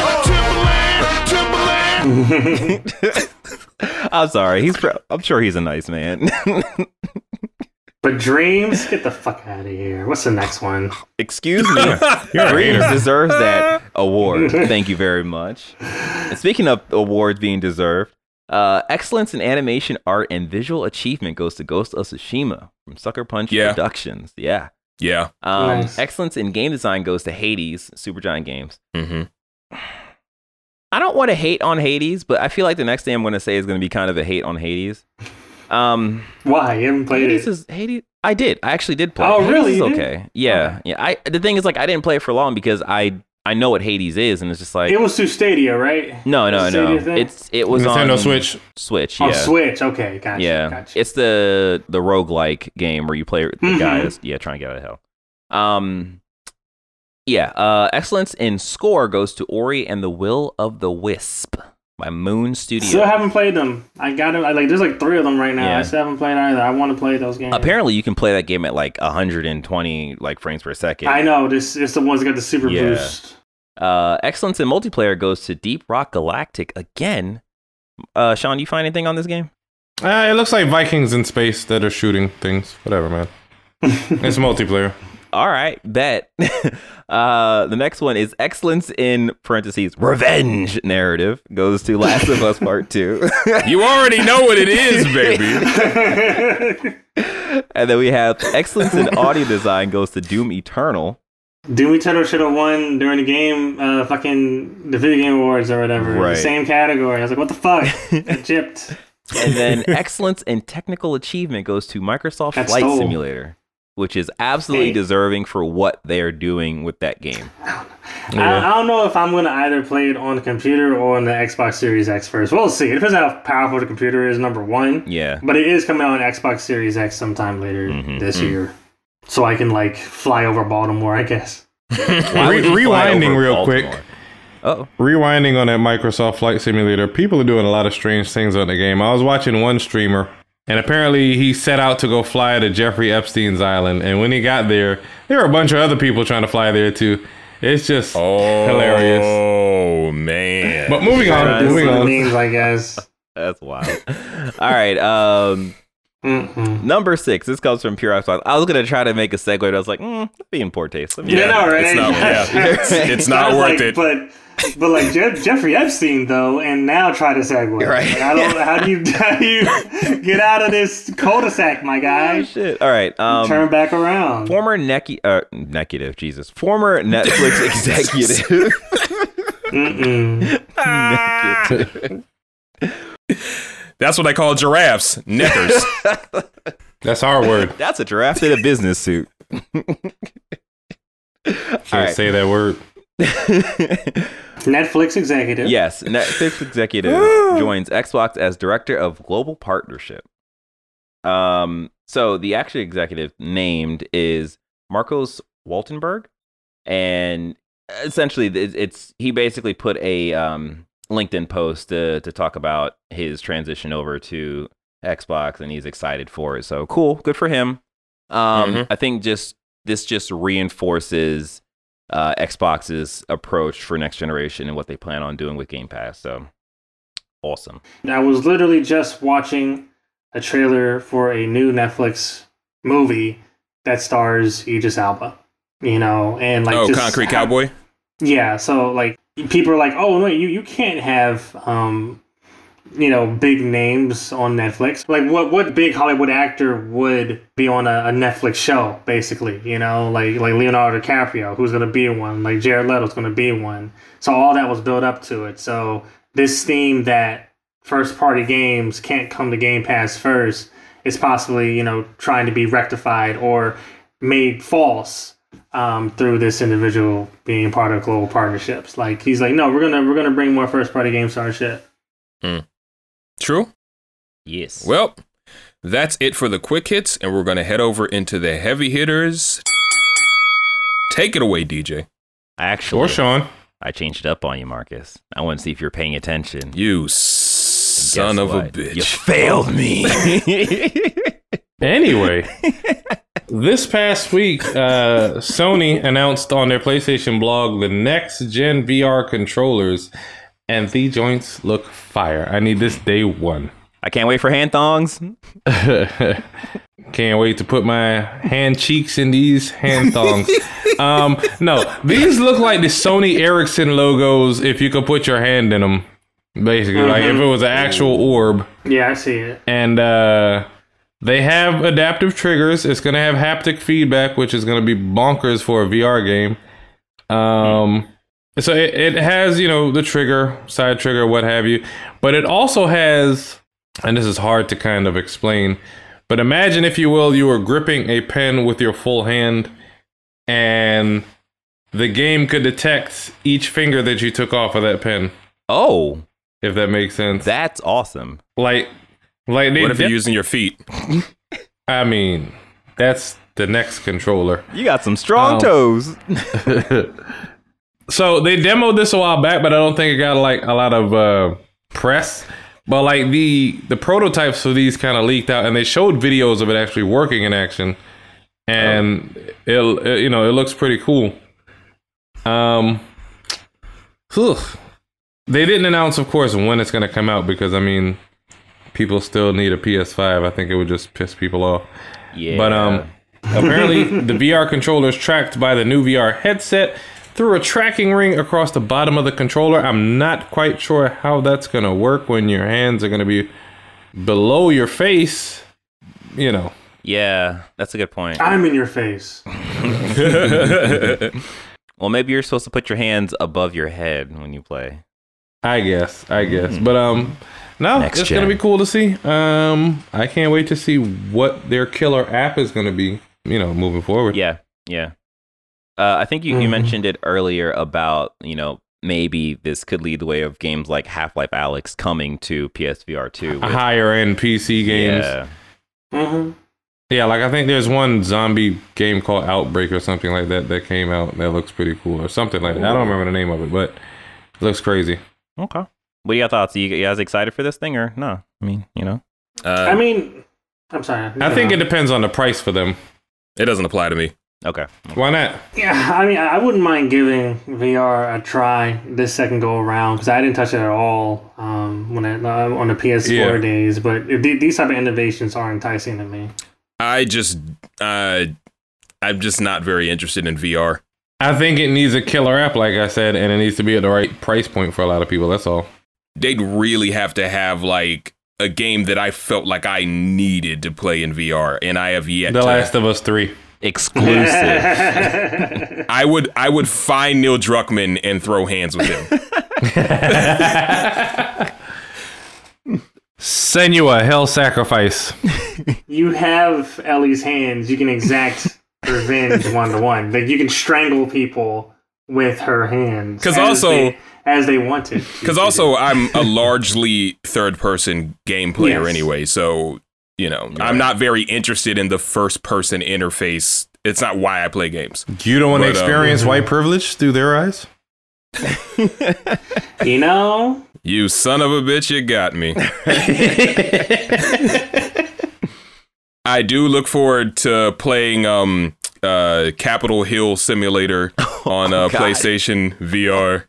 Clan, Timberland, Timberland. I'm sorry, he's. Pro- I'm sure he's a nice man. But Dreams, get the fuck out of here. What's the next one? Excuse me. You're a Dreams hater. deserves that award. Thank you very much. And speaking of awards being deserved, uh, excellence in animation, art, and visual achievement goes to Ghost of Tsushima from Sucker Punch Yeah. Productions. Yeah. Yeah. Um, Nice. Excellence in game design goes to Hades, Supergiant Games. Mm-hmm. I don't want to hate on Hades, but I feel like the next thing I'm going to say is going to be kind of a hate on Hades. Um, Why? You haven't played Hades it? is Hades. I did. I actually did play. Oh, Hades really? Is You did? okay. Yeah, yeah. I the thing is, like, I didn't play it for long because I I know what Hades is, and it's just like It was through Stadia, right? no, no, Stadia no. thing? It's it was Nintendo on Switch. Switch. Oh, Yeah, Switch. Okay, gotcha. yeah. Gotcha. It's the the roguelike game where you play the Mhm. guys. Yeah, trying to get out of hell. Um, yeah. Uh, excellence in score goes to Ori and the Will of the Wisp by Moon Studio. Still haven't played them. I got them. I, like, there's like three of them right now. Yeah. I still haven't played either. I want to play those games. Apparently, you can play that game at like one hundred twenty like frames per second. I know. This it's the ones that got the super Yeah. boost. Uh, excellence in multiplayer goes to Deep Rock Galactic again. Uh, Sean, you find anything on this game? Uh, it looks like Vikings in space that are shooting things. Whatever, man. It's multiplayer. All right, bet. uh, the next one is excellence in parentheses revenge narrative goes to Last of Us Part Two, You already know what it is, baby. and then we have excellence in audio design goes to Doom Eternal. Doom Eternal should have won during the game, uh, fucking the video game awards or whatever. Right. The same category. I was like, what the fuck? Got gypped. And then excellence in technical achievement goes to Microsoft That's Flight stole. Simulator, which is absolutely Hey. deserving for what they're doing with that game. I, I don't know if I'm going to either play it on the computer or on the Xbox Series X first. We'll see. It depends on how powerful the computer is, number one. Yeah. But it is coming out on Xbox Series X sometime later Mhm. this year. So I can, like, fly over Baltimore, I guess. Why would Re- you fly rewinding over real Baltimore? quick. Oh, Rewinding on that Microsoft Flight Simulator, people are doing a lot of strange things on the game. I was watching one streamer, and apparently he set out to go fly to Jeffrey Epstein's island. And when he got there, there were a bunch of other people trying to fly there too. It's just Oh, hilarious. Oh man. But moving on, Right. moving That's what it on. means, I guess. that's wild. All right. Um, Mm-mm. number six. This comes from Pure Xbox. I was gonna try to make a segue, but I was like, mm, that'd be in poor taste. Let me- Yeah, no, right? It's not, yeah, it's, it's not Sounds worth like- it. But but like Jeff, Jeffrey Epstein though, and now try to segue. Right. Like, I don't. How do you how do you get out of this cul-de-sac, my Oh, guy? shit. All right. Um, Turn back around. former Neki, uh, Nekitive, Jesus, former Netflix executive. Mm-mm. That's what I call giraffes, neckers. That's our word. That's a giraffe in a business suit. Can't right. say that word. Netflix executive. Yes, Netflix executive joins Xbox as director of global partnership. Um, so the actual executive named is Marcos Waltenberg, and essentially it- it's he basically put a um, LinkedIn post to to talk about his transition over to Xbox, and he's excited for it. So cool, good for him. Um, Mhm. I think just this just reinforces uh, Xbox's approach for next generation and what they plan on doing with Game Pass. So awesome. I was literally just watching a trailer for a new Netflix movie that stars Idris Elba. You know, and like oh, just Concrete how- Cowboy. Yeah, so like people are like, oh no, you you can't have um you know, big names on Netflix. Like, what what big Hollywood actor would be on a, a Netflix show, basically? You know, like like Leonardo DiCaprio, who's going to be in one. Like, Jared Leto's going to be in one. So all that was built up to it. So this theme that first-party games can't come to Game Pass first is possibly, you know, trying to be rectified or made false um, through this individual being part of global partnerships. Like, he's like, no, we're gonna we're gonna bring more first-party games to our shit. Hmm. True. Yes. Well, that's it for the quick hits, and we're gonna head over into the heavy hitters. Take it away, D J. Actually, Or Sean. I changed it up on you, Marcus. I want to see if you're paying attention. You son Guess of a what? bitch. You failed me. Anyway, this past week, uh, Sony announced on their PlayStation blog the next gen V R controllers, and the joints look fire. I need this day one. I can't wait for hand thongs. Can't wait to put my hand cheeks in these hand thongs. um, no, these look like the Sony Ericsson logos if you could put your hand in them. Basically, mm-hmm. like if it was an actual orb. Yeah, I see it. And uh, they have adaptive triggers. It's going to have haptic feedback, which is going to be bonkers for a V R game. Um, so it, it has, you know, the trigger, side trigger, what have you. But it also has, and this is hard to kind of explain, but imagine, if you will, you were gripping a pen with your full hand, and the game could detect each finger that you took off of that pen. Oh, if that makes sense. That's awesome. Like, like they What if de- you're using your feet? I mean, that's the next controller. You got some strong Um, toes. So they demoed this a while back, but I don't think it got like a lot of uh, press. But like the the prototypes for these kind of leaked out, and they showed videos of it actually working in action, and oh. it, it you know it looks pretty cool. Um, whew. They didn't announce, of course, when it's going to come out, because I mean, people still need a P S five. I think it would just piss people off. Yeah. But um, apparently the V R controller is tracked by the new V R headset through a tracking ring across the bottom of the controller. I'm not quite sure how that's going to work when your hands are going to be below your face, you know. Yeah, that's a good point. I'm in your face. Well, maybe you're supposed to put your hands above your head when you play. I guess, I guess. But um, no, Next it's gen. going to be cool to see. Um, I can't wait to see what their killer app is going to be, you know, moving forward. Yeah, yeah. Uh, I think you, you Mhm. mentioned it earlier about, you know, maybe this could lead the way of games like Half-Life Alyx coming to P S V R two. with- Higher end P C games. Yeah. Mm-hmm. Yeah, like I think there's one zombie game called Outbreak or something like that that came out that looks pretty cool, or something like that. I don't remember the name of it, but it looks crazy. Okay. What are your thoughts? Are you guys excited for this thing or no? I mean, you know. Uh, I mean, I'm sorry. I think it depends on the price for them. it doesn't apply to me. Okay. Why not? Yeah, I mean, I wouldn't mind giving V R a try this second go around, because I didn't touch it at all um, when I, uh, on the P S four Yeah. days. But if the, these type of innovations are enticing to me. I just, uh, I'm just not very interested in V R. I think it needs a killer app, like I said, and it needs to be at the right price point for a lot of people. That's all. They'd really have to have like a game that I felt like I needed to play in V R, and I have yet The to. Last of Us three. Exclusive. I would, I would find Neil Druckmann and throw hands with him. Senua, Hell Sacrifice. You have Ellie's hands. You can exact revenge one to one. Like, you can strangle people with her hands. 'Cause as also- they, as they wanted. Because also, I'm a largely third-person game player Yes. anyway, so you know, I'm not very interested in the first-person interface. It's not why I play games. You don't want to But, um, experience white privilege through their eyes? You know, You son of a bitch, you got me. I do look forward to playing um uh Capitol Hill Simulator on uh, God. PlayStation V R.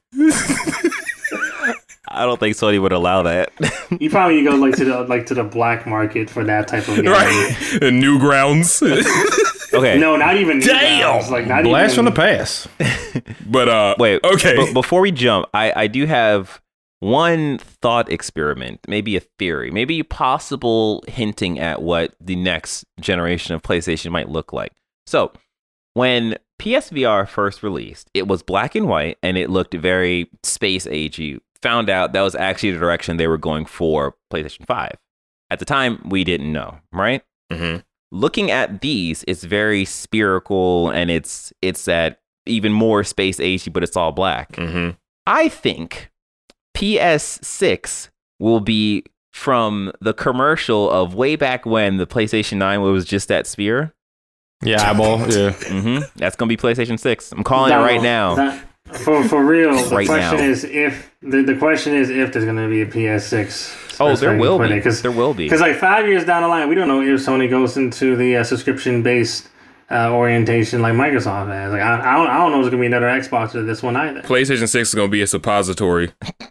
I don't think Sony would allow that. you probably go like to the like to the black market for that type of game. Right, and Newgrounds. Okay. No, not even. Damn. Like not Blast even, from the past. But uh, Wait. okay. But before we jump, I, I do have one thought experiment, maybe a theory, maybe possible hinting at what the next generation of PlayStation might look like. So, when P S V R first released, it was black and white and it looked very space agey. Found out that was actually the direction they were going for PlayStation five. At the time, we didn't know, right? Mm-hmm. Looking at these, it's very spherical and it's it's that even more space agey, but it's all black. Mm-hmm. I think P S six will be from the commercial of way back when the PlayStation nine was just that sphere. Yeah, eyeball. Yeah. Mm-hmm. That's gonna be PlayStation six. I'm calling No, it right now. that- for for real, the Right question now. is if the, the question is if there's gonna be a P S six. Oh, there will be. Because There will be. Because like five years down the line, we don't know if Sony goes into the uh, subscription-based uh, orientation like Microsoft has. Like I, I don't, I don't know if there's gonna be another Xbox to this one either. PlayStation six is going to be a suppository.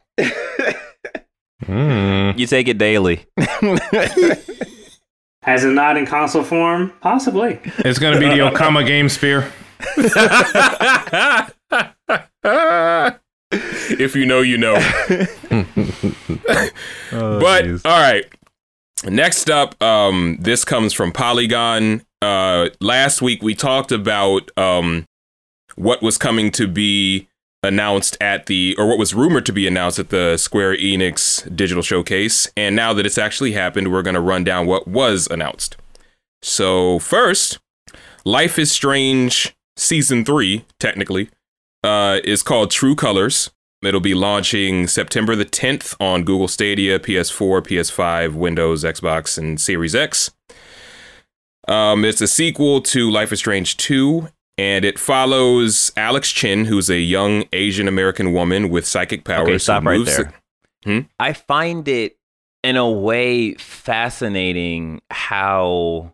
Mm. You take it daily. Has it not in console form? Possibly. It's gonna be the Okama Game Spear. If you know, you know. Oh, But geez. all right. Next up, um, this comes from Polygon. Uh, last week we talked about um, what was coming to be announced at the, or what was rumored to be announced at the Square Enix Digital Showcase. And now that it's actually happened, we're going to run down what was announced. So first, Life is Strange Season three, technically, uh, is called True Colors. It'll be launching September the tenth on Google Stadia, P S four, P S five, Windows, Xbox, and Series X. Um, it's a sequel to Life is Strange two, and it follows Alex Chen, who's a young Asian American woman with psychic powers. Okay, stop who right moves there. Hmm? I find it, in a way, fascinating how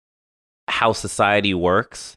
how society works,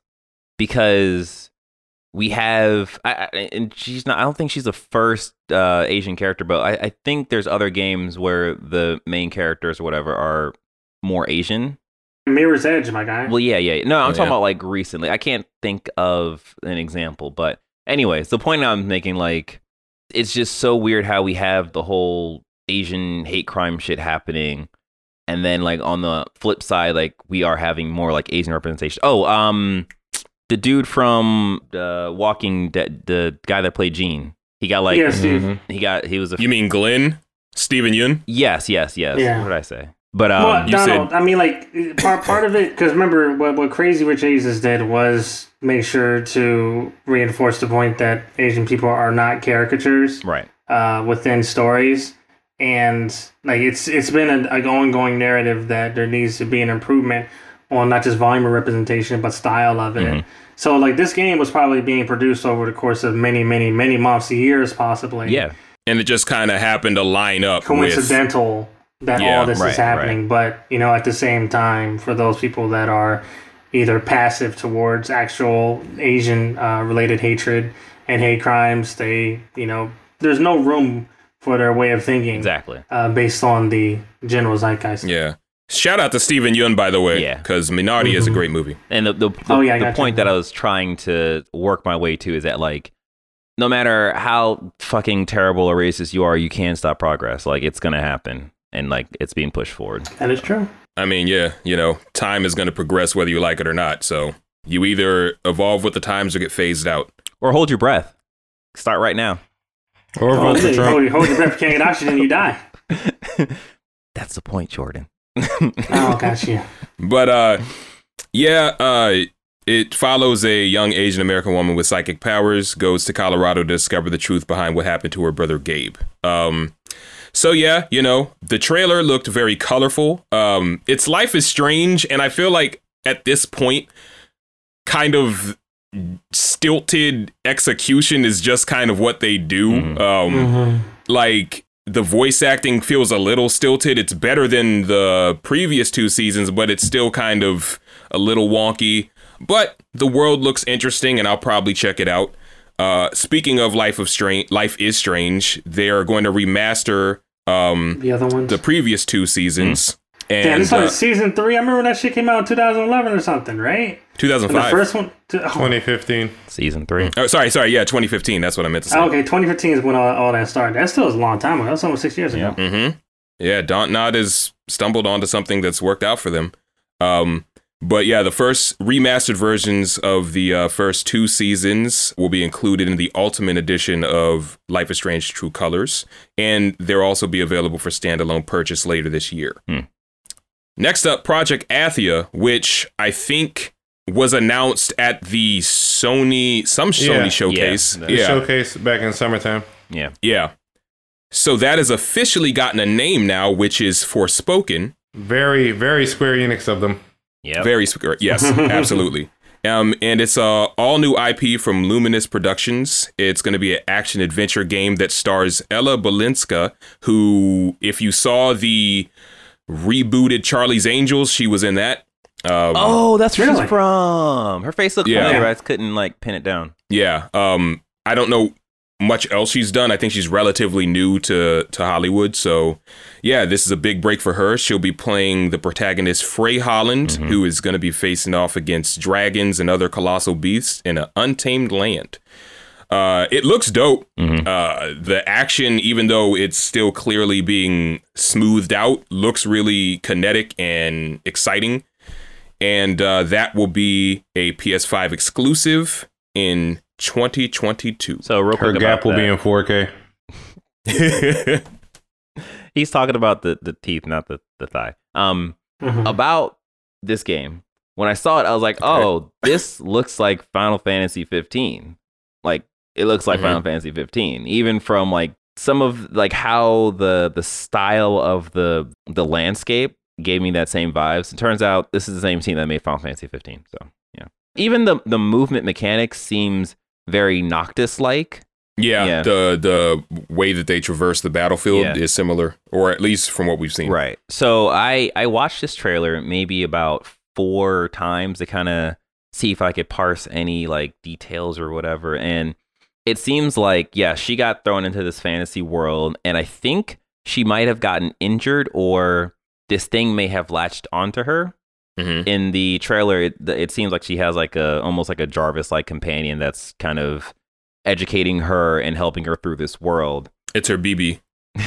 because we have, I, I, and she's not, I don't think she's the first uh, Asian character, but I, I think there's other games where the main characters or whatever are more Asian. Mirror's Edge, my guy. Well, yeah, yeah. No, I'm Oh, talking yeah. about like recently. I can't think of an example, but anyways, the point I'm making, like, it's just so weird how we have the whole Asian hate crime shit happening, and then like on the flip side, like we are having more like Asian representation. Oh, um, the dude from uh, Walking Dead, the guy that played Gene, he got like, yeah, Steve. Mhm. he got, he was a You mean Glenn? Steven Yeun? yes, yes, yes. Yeah. What did I say? But um, well, you Donald, said- I mean, like part part of it, because remember what what Crazy Rich Asians did was make sure to reinforce the point that Asian people are not caricatures right. uh, within stories, and like it's it's been an, an ongoing narrative that there needs to be an improvement on not just volume of representation but style of it. Mhm. So like this game was probably being produced over the course of many many many months, years possibly. Yeah. And it just kind of happened to line up with... Coincidental that Yeah, all this right, is happening, but you know, at the same time, for those people that are either passive towards actual Asian uh, related hatred and hate crimes, they, you know, there's no room for their way of thinking Exactly. uh, based on the general zeitgeist. Yeah. Shout out to Steven Yeun, by the way, Yeah. because Minardi is a great movie. And the the, the, Oh, yeah, I the gotcha. point that I was trying to work my way to is that, like, no matter how fucking terrible or racist you are, you can't stop progress. Like, it's gonna happen, and like it's being pushed forward. That is true. I mean, yeah, you know, time is going to progress whether you like it or not. So you either evolve with the times or get phased out. Or hold your breath. Start right now. Or Oh, vote for you Trump. hold, hold your breath, you can't get oxygen, you die. That's the point, Jordan. Oh, got you. But uh, yeah, uh, it follows a young Asian American woman with psychic powers, goes to Colorado to discover the truth behind what happened to her brother Gabe. Um, so yeah, you know, the trailer looked very colorful. Um, its Life is Strange, and I feel like at this point, kind of stilted execution is just kind of what they do. Mhm. Um, Mhm. like the voice acting feels a little stilted. It's better than the previous two seasons, but it's still kind of a little wonky. But the world looks interesting, and I'll probably check it out. Uh, speaking of Life of Strange, Life is Strange, they are going to remaster um, The other ones. the previous two seasons, And Damn, this uh, was season three. I remember that shit came out in two thousand eleven or something, right? two thousand five. The first one. To, oh, twenty fifteen. Season three. Oh, sorry, sorry. Yeah, twenty fifteen. That's what I meant to say. okay, twenty fifteen is when all, all that started. That still is a long time ago. That's almost six years ago. Yeah. Mm-hmm. Yeah, Dontnod has stumbled onto something that's worked out for them. Um, but yeah, the first remastered versions of the uh, first two seasons will be included in the Ultimate Edition of Life is Strange True Colors, and they'll also be available for standalone purchase later this year. Hmm. Next up, Project Athia, which I think was announced at the Sony, some Sony Yeah. showcase. Yeah. The showcase back in summertime. Yeah. Yeah. So that has officially gotten a name now, which is Forspoken. Very, very Square Enix of them. Yeah. Very sp- yes, absolutely. Um, and it's a all new I P from Luminous Productions. It's going to be an action adventure game that stars Ella Balinska, who, if you saw the rebooted Charlie's Angels, she was in that. Um, Oh, that's where Really? she's from. Her face looked Yeah. familiar, but I just couldn't like pin it down. Yeah. Um, I don't know much else she's done. I think she's relatively new to, to Hollywood. So, yeah, this is a big break for her. She'll be playing the protagonist, Frey Holland, Mm-hmm. who is going to be facing off against dragons and other colossal beasts in an untamed land. Uh, it looks dope. Mm-hmm. Uh, the action, even though it's still clearly being smoothed out, looks really kinetic and exciting. And uh, that will be a P S five exclusive in twenty twenty-two. So real Her quick gap about will be that. in four K. He's talking about the, the teeth, not the, the thigh. Um, Mhm. about this game, when I saw it, I was like, oh, this looks like Final Fantasy fifteen. Like, it looks like Mhm. Final Fantasy fifteen, even from like some of like how the the style of the the landscape gave me that same vibes. It turns out this is the same team that made Final Fantasy fifteen. So yeah, even the the movement mechanics seems very Noctis like. Yeah, Yeah. the the way that they traverse the battlefield Yeah. is similar, or at least from what we've seen. Right. So I I watched this trailer maybe about four times to kind of see if I could parse any like details or whatever. And it seems like, yeah, she got thrown into this fantasy world, and I think she might have gotten injured, or this thing may have latched onto her. Mhm. In the trailer, it, it seems like she has like a almost like a Jarvis like companion that's kind of educating her and helping her through this world. It's her B B.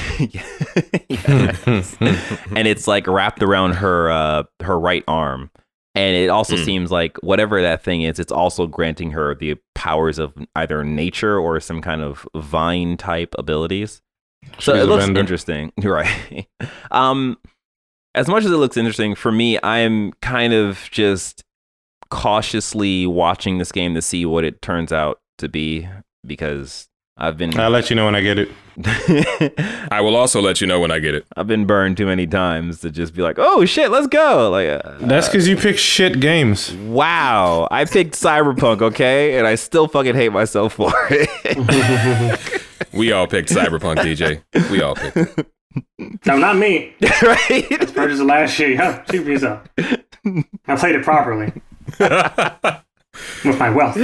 Yes. And it's like wrapped around her uh her right arm, and it also Mm. seems like whatever that thing is, it's also granting her the powers of either nature or some kind of vine type abilities. So She's it a looks vendor. interesting. Right. um as much as it looks interesting, for me, I'm kind of just cautiously watching this game to see what it turns out to be, because I've been I'll let you know when I get it. I will also let you know when I get it. I've been burned too many times to just be like, oh shit, let's go. Like, uh, That's because you pick shit games. wow, I picked Cyberpunk, okay, and I still fucking hate myself for it. We all picked Cyberpunk, D J. We all picked it. No, not me. Right? Purchased it last year. Yeah, shoot for yourself. I played it properly. With my wealth.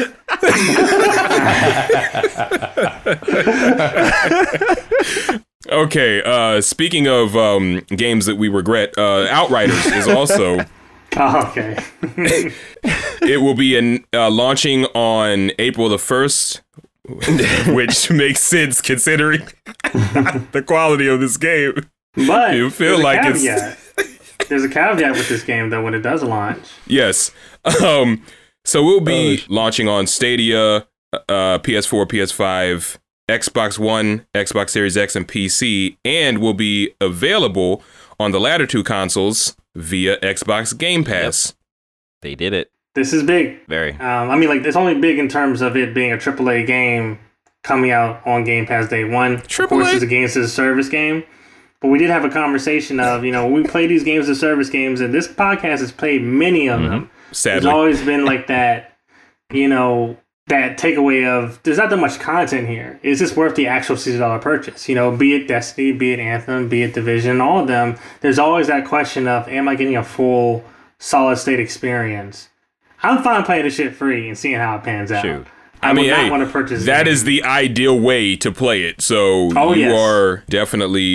Okay, uh, speaking of um, games that we regret, uh, Outriders is also... Oh, okay. It will be in, uh, launching on April the first, which makes sense considering the quality of this game. But You feel there's a like it's- caveat. There's a caveat with this game, though, when it does launch. Yes. Um, so we'll be launching on Stadia, uh, P S four, P S five, Xbox One, Xbox Series X, and P C, and will be available on the latter two consoles via Xbox Game Pass. They did it. This is big. Very. Um, I mean, like, it's only big in terms of it being a triple A game coming out on Game Pass day one. Triple Of course, A? it's a games as a service game. But we did have a conversation of, you know, we play these games as service games, and this podcast has played many of them. There's Sadly. always been like that, you know, that takeaway of there's not that much content here. Is this worth the actual sixty dollars purchase? You know, be it Destiny, be it Anthem, be it Division, all of them. There's always that question of, am I getting a full solid state experience? I'm fine playing this shit free and seeing how it pans out. Shoot. I, I mean, would not hey, want to purchase that it. is the ideal way to play it. So Oh, you yes. are definitely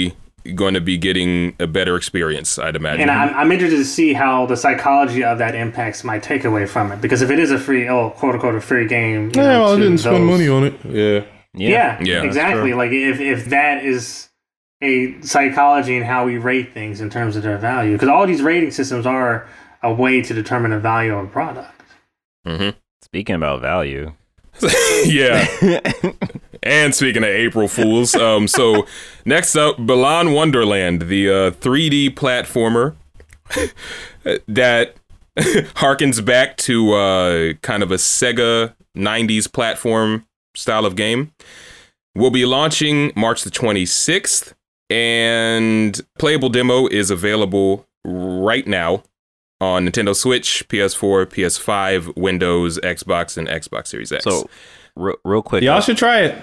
going to be getting a better experience, I'd imagine. And I'm, I'm interested to see how the psychology of that impacts my takeaway from it. Because if it is a free, oh, quote unquote, a free game. You Yeah, know, well, I to didn't spend those- money on it. Yeah. Yeah, Yeah, exactly. Like if, if that is a psychology and how we rate things in terms of their value. Because all these rating systems are a way to determine the value of a product. Mm-hmm. Speaking about value. Yeah. And speaking of April Fools, um, so next up, Balan Wonderland, the uh, three D platformer that harkens back to uh, kind of a Sega nineties platform style of game, will be launching March the twenty-sixth, and playable demo is available right now on Nintendo Switch, P S four, P S five, Windows, Xbox, and Xbox Series X. So, real, real quick. Y'all should try it.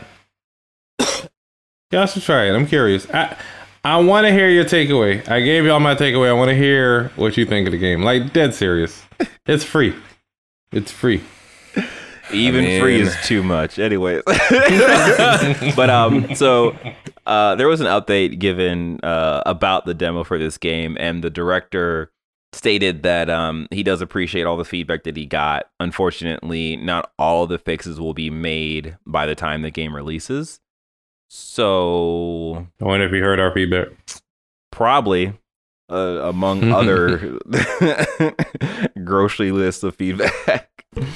Y'all should try it. I'm curious. I I want to hear your takeaway. I gave y'all my takeaway. I want to hear what you think of the game. Like, dead serious. It's free. It's free. Even I mean- free is too much. Anyway. But um, so uh, there was an update given uh, about the demo for this game, and the director stated that um, he does appreciate all the feedback that he got. Unfortunately, not all the fixes will be made by the time the game releases. So I wonder if you heard our feedback. probably uh, among other grocery lists of feedback.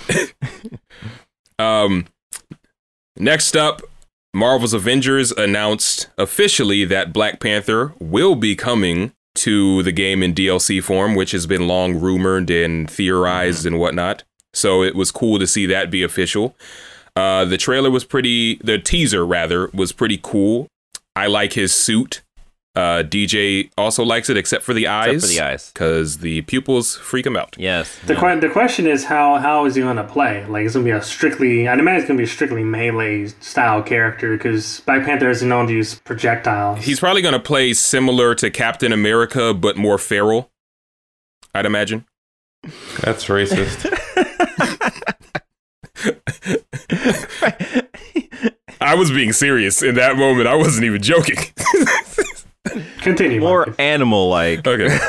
Um, next up, Marvel's Avengers announced officially that Black Panther will be coming to the game in D L C form, which has been long rumored and theorized and whatnot. So it was cool to see that be official. Uh, the trailer was pretty, the teaser rather, was pretty cool. I like his suit. Uh, D J also likes it, except for the eyes. Except for the eyes. Because the pupils freak him out. Yes. The, que- the question is how how is he going to play? Like, it's going to be a strictly, I'd imagine it's going to be a strictly melee style character because Black Panther is known to use projectiles. He's probably going to play similar to Captain America, but more feral, I'd imagine. That's racist. I was being serious in that moment. I wasn't even joking. Continue. More Marcus. animal-like. Okay.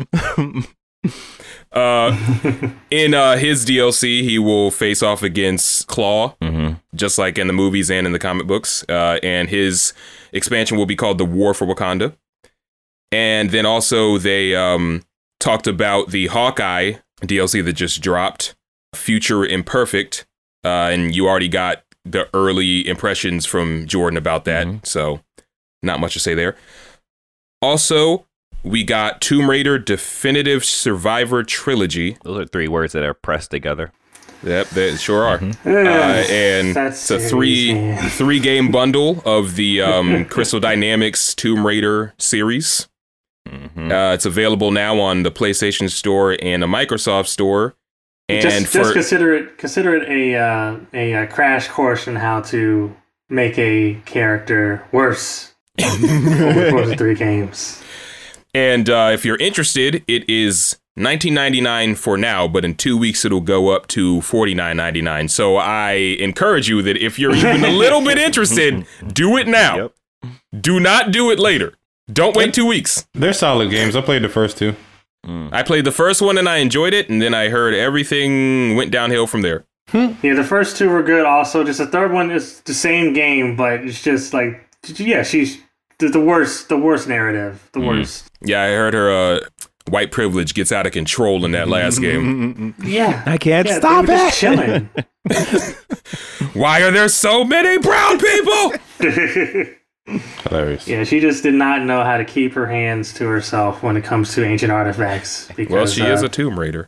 Uh, in uh, his D L C, he will face off against Claw, Mm-hmm. just like in the movies and in the comic books. Uh, and his expansion will be called The War for Wakanda. And then also they um, talked about the Hawkeye D L C that just dropped, Future Imperfect. Uh, and you already got the early impressions from Jordan about that. Mm-hmm. So not much to say there. Also, we got Tomb Raider Definitive Survivor Trilogy. Those are three words that are pressed together. Yep, they sure are. Mm-hmm. Uh, and That's it's a three serious, man. three game bundle of the um, Crystal Dynamics Tomb Raider series. Mm-hmm. Uh, it's available now on the PlayStation Store and a Microsoft Store. And just, for just consider it consider it a uh, a, uh crash course on how to make a character worse over the course of three games. and uh, if you're interested, it is nineteen ninety-nine for now, but in two weeks it'll go up to forty-nine ninety-nine. So I encourage you that if you're even a little bit interested, do it now. Yep. Do not do it later. Don't wait two weeks. They're solid games. I played the first two. I played the first one and I enjoyed it, and then I heard everything went downhill from there. Yeah, the first two were good. Also, just the third one is the same game, but it's just like yeah, she's the, the worst, the worst narrative, the worst. Yeah, I heard her uh, white privilege gets out of control in that last game. Yeah, I can't yeah, stop they were it. just chilling. Why are there so many brown people? Hilarious. Yeah, she just did not know how to keep her hands to herself when it comes to ancient artifacts. Because, Well, she uh, is a Tomb Raider.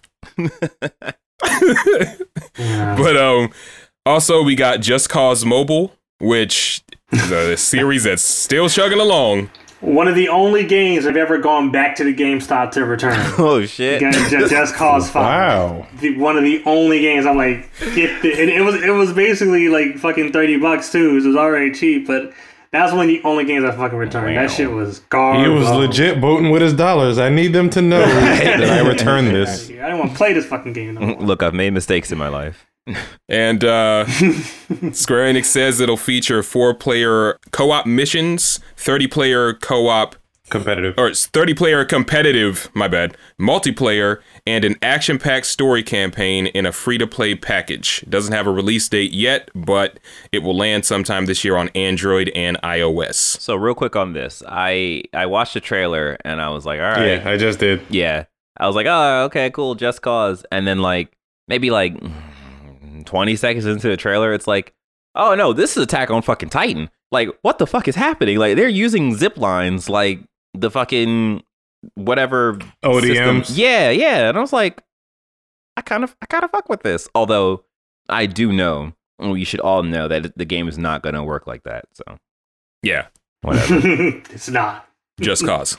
yeah. But um, also we got Just Cause Mobile, which is a series that's still chugging along. One of the only games I've ever gone back to the GameStop to return. Oh, shit. Just, just Cause Five. Wow. The, one of the only games I'm like, get the, and it was it was basically like fucking thirty bucks too. So it was already cheap, but that's one of the only games I fucking returned. Wow. That shit was garbage. He was legit voting with his dollars. I need them to know that I returned this. I didn't want to play this fucking game no more. Look, I've made mistakes in my life. And uh, Square Enix says it'll feature four-player co-op missions, thirty-player co-op competitive. or it's thirty player competitive, my bad, multiplayer, and an action-packed story campaign in a free-to-play package. It doesn't have a release date yet, but it will land sometime this year on Android and iOS. So real quick on this, I I watched the trailer and I was like, all right, Yeah, I just did. yeah. I was like, oh, okay, cool, Just Cause. And then like maybe like twenty seconds into the trailer, it's like, oh no, this is Attack on fucking Titan. Like, what the fuck is happening? Like, they're using zip lines, like the fucking whatever O D Ms. system. Yeah, yeah. And I was like, I kind of, I kind of fuck with this. Although I do know, and you should all know that the game is not going to work like that. So Yeah, whatever. It's not. Just Cause.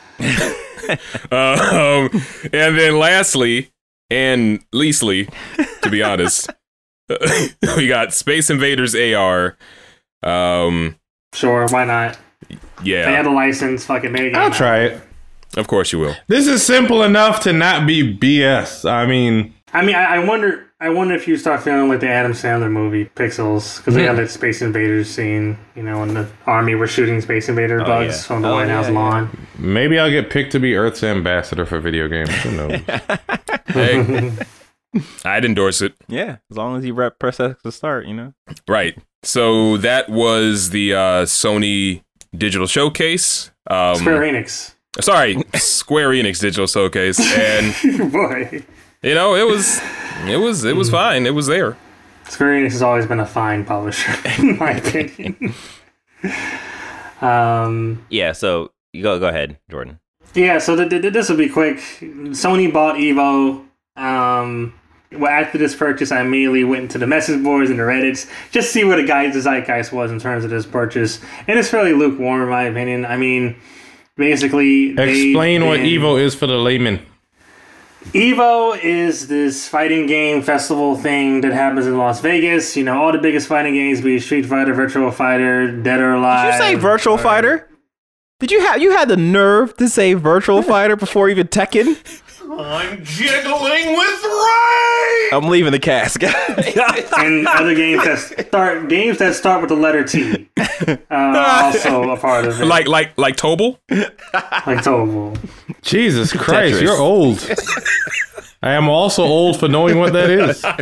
um, and then lastly, and leastly, to be honest, we got Space Invaders A R. Um, Sure, why not? yeah, They had a license, fucking made a game I'll out. try it. of course you will. This is simple enough to not be B S. I mean, I mean, I, I wonder. I wonder if you start feeling like the Adam Sandler movie Pixels, because they Yeah. got that Space Invaders scene. You know, when the army were shooting Space Invader bugs yeah. on the Oh, White House yeah, yeah. lawn. maybe I'll get picked to be Earth's ambassador for video games. Who knows? Hey, I'd endorse it. Yeah, as long as you rep press X to start, you know. Right. So that was the uh, Sony Digital Showcase. Um, Square Enix. Sorry, Square Enix Digital Showcase, and Boy, you know it was, it was, it was fine. It was there. Square Enix has always been a fine publisher, in my opinion. um, Yeah. So you go, go ahead, Jordan. yeah, so th- th- this will be quick. Sony bought Evo. Um, well, after this purchase, I immediately went into the message boards and the Reddits just to see what the guys, the zeitgeist was in terms of this purchase, and it's fairly lukewarm in my opinion. I mean, basically, Explain they've what been- Evo is for the layman. Evo is this fighting game festival thing that happens in Las Vegas. You know, all the biggest fighting games, be it Street Fighter, Virtual Fighter, Dead or Alive. Did you say Virtual or- Fighter? Did you have you had the nerve to say Virtual Fighter before even Tekken? I'm jiggling with rage! I'm leaving the cast. and other games that start games that start with the letter T. Uh, also a part of it. Like, like, like Tobal. like Total. Jesus Christ, Tetris. you're old. I am also old for knowing what that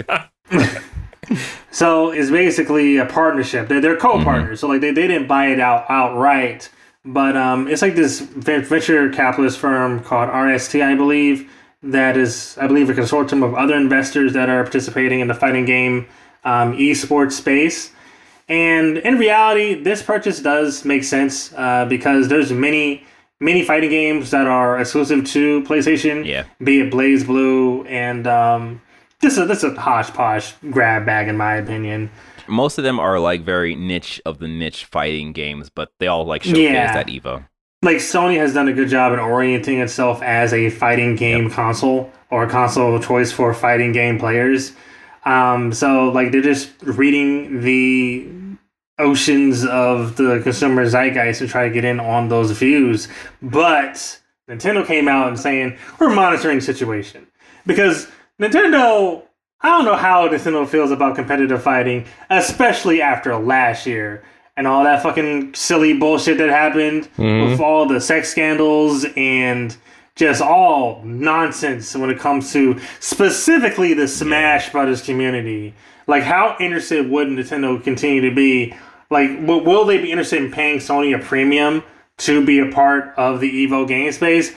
is. So it's basically a partnership. They're, they're co-partners. So like they, they didn't buy it out outright, but um, it's like this venture capitalist firm called R S T, I believe, that is, I believe, a consortium of other investors that are participating in the fighting game um, esports space. And in reality, this purchase does make sense uh, because there's many, many fighting games that are exclusive to PlayStation. Yeah. Be it Blaze Blue and um, this is this is a hodgepodge grab bag in my opinion. Most of them are like very niche of the niche fighting games, but they all like showcase Yeah. that Evo. Like Sony has done a good job in orienting itself as a fighting game console or a console of choice for fighting game players. Um, so like they're just reading the oceans of the consumer zeitgeist to try to get in on those views. But Nintendo came out and saying we're monitoring the situation because Nintendo. I don't know how Nintendo feels about competitive fighting, especially after last year. And all that fucking silly bullshit that happened with all the sex scandals and just all nonsense when it comes to specifically the Smash Brothers community. Like, how interested would Nintendo continue to be? Like, w- will they be interested in paying Sony a premium to be a part of the Evo game space?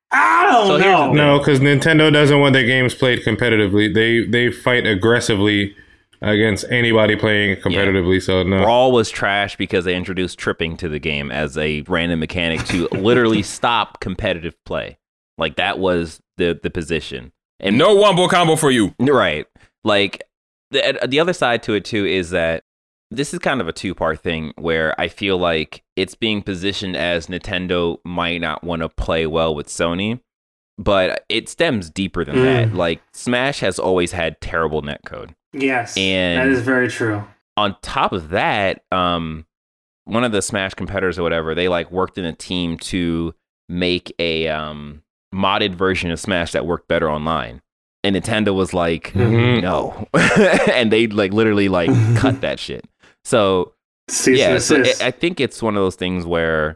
I don't So here's know. the thing. No, because Nintendo doesn't want their games played competitively. They they fight aggressively against anybody playing competitively. So no. Brawl was trash because they introduced tripping to the game as a random mechanic to literally stop competitive play. Like that was the the position. And No wombo combo for you. right, like the the other side to it too is that this is kind of a two part thing where I feel like it's being positioned as Nintendo might not want to play well with Sony, but it stems deeper than Mm. that. Like Smash has always had terrible netcode. Yes, And- that is very true. On top of that, um, one of the Smash competitors or whatever, they like worked in a team to make a um, modded version of Smash that worked better online. And Nintendo was like, Mhm. no. And they like literally like cut that shit. So Cease and yeah, so desist. I I think it's one of those things where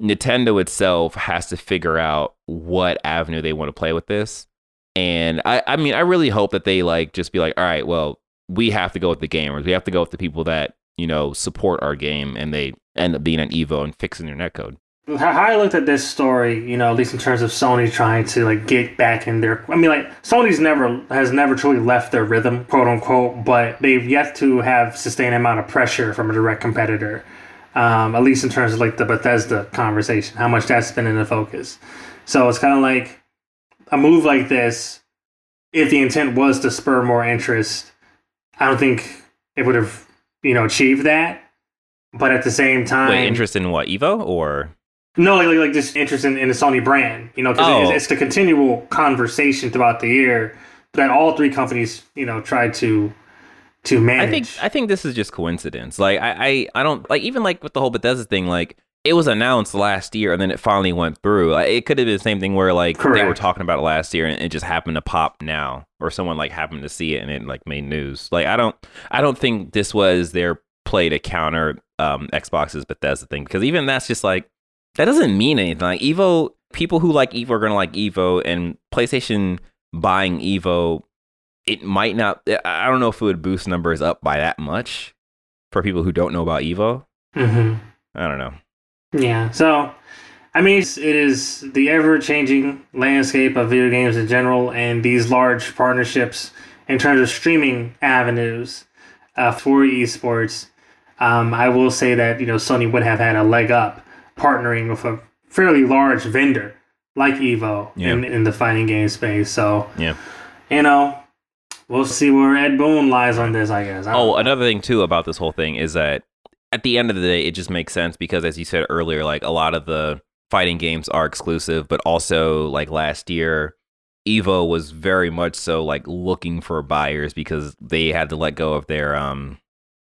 Nintendo itself has to figure out what avenue they want to play with this. And I, I mean, I really hope that they like just be like, all right, well, we have to go with the gamers. We have to go with the people that, you know, support our game, and they end up being an Evo and fixing their netcode. How I looked at this story, you know, at least in terms of Sony trying to like get back in their, I mean, like Sony's never has never truly left their rhythm, quote unquote, but they've yet to have sustained amount of pressure from a direct competitor, um, at least in terms of like the Bethesda conversation, how much that's been in the focus. So it's kind of like a move like this, if the intent was to spur more interest, I don't think it would have, you know, achieved that. But at the same time, Wait, interest in what, Evo or? No, like, like, like just interest in, in the Sony brand, you know, because Oh. it's, it's the continual conversation throughout the year that all three companies, you know, try to to manage. I think I think this is just coincidence. Like I, I, I don't like even like with the whole Bethesda thing. Like it was announced last year and then it finally went through. Like, it could have been the same thing where like they were Correct. talking about it last year and it just happened to pop now, or someone like happened to see it and it like made news. Like I don't I don't think this was their play to counter um, Xbox's Bethesda thing, because even that's just like that doesn't mean anything. Like Evo, people who like Evo are gonna like Evo, and PlayStation buying Evo, it might not. I don't know if it would boost numbers up by that much for people who don't know about Evo. Mm-hmm. I don't know. Yeah. So, I mean, it's, it is the ever-changing landscape of video games in general, and these large partnerships in terms of streaming avenues uh, for esports. Um, I will say that, you know, Sony would have had a leg up partnering with a fairly large vendor like Evo Yeah. in, in the fighting game space. So, Yeah. you know, we'll see where Ed Boon lies on this, I guess. I don't Oh, know. another thing too about this whole thing is that at the end of the day, it just makes sense because, as you said earlier, like a lot of the fighting games are exclusive, but also like last year, Evo was very much so like looking for buyers because they had to let go of their um,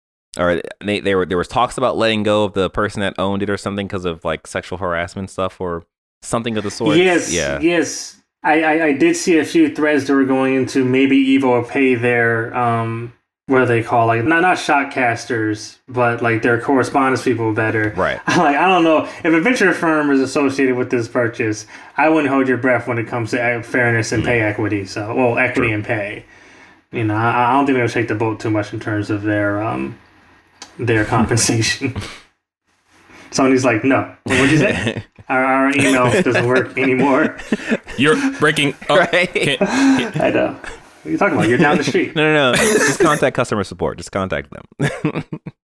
or they they were there was talks about letting go of the person that owned it or something because of like sexual harassment stuff or something of the sort. Yes, yeah, yes. I, I, I did see a few threads that were going into maybe Evo will pay their um what do they call like not not shotcasters, but like their correspondence people better. Right. Like I don't know if a venture firm is associated with this purchase, I wouldn't hold your breath when it comes to uh, fairness and pay equity. So well, equity and pay. You know, I, I don't think they'll shake the boat too much in terms of their um their compensation. Sony's like, no. What'd you say? Our, our email doesn't work anymore. You're breaking up. Right. Can't- I know. What are you talking about? You're down the street. No, no, no. Just contact customer support. Just contact them.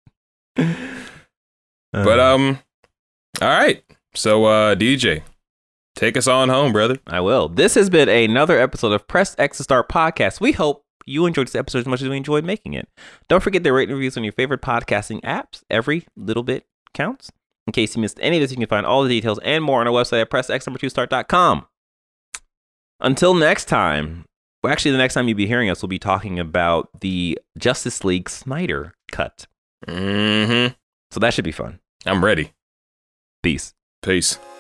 But um, all right. So uh, D J, take us on home, brother. I will. This has been another episode of Press X to Start podcast. We hope you enjoyed this episode as much as we enjoyed making it. Don't forget to rate and reviews on your favorite podcasting apps. Every little bit counts. In case you missed any of this, you can find all the details and more on our website at press x number two start dot com. Until next time, well, actually, the next time you'll be hearing us, we'll be talking about the Justice League Snyder cut. Mm-hmm. So that should be fun. I'm ready. Peace. Peace.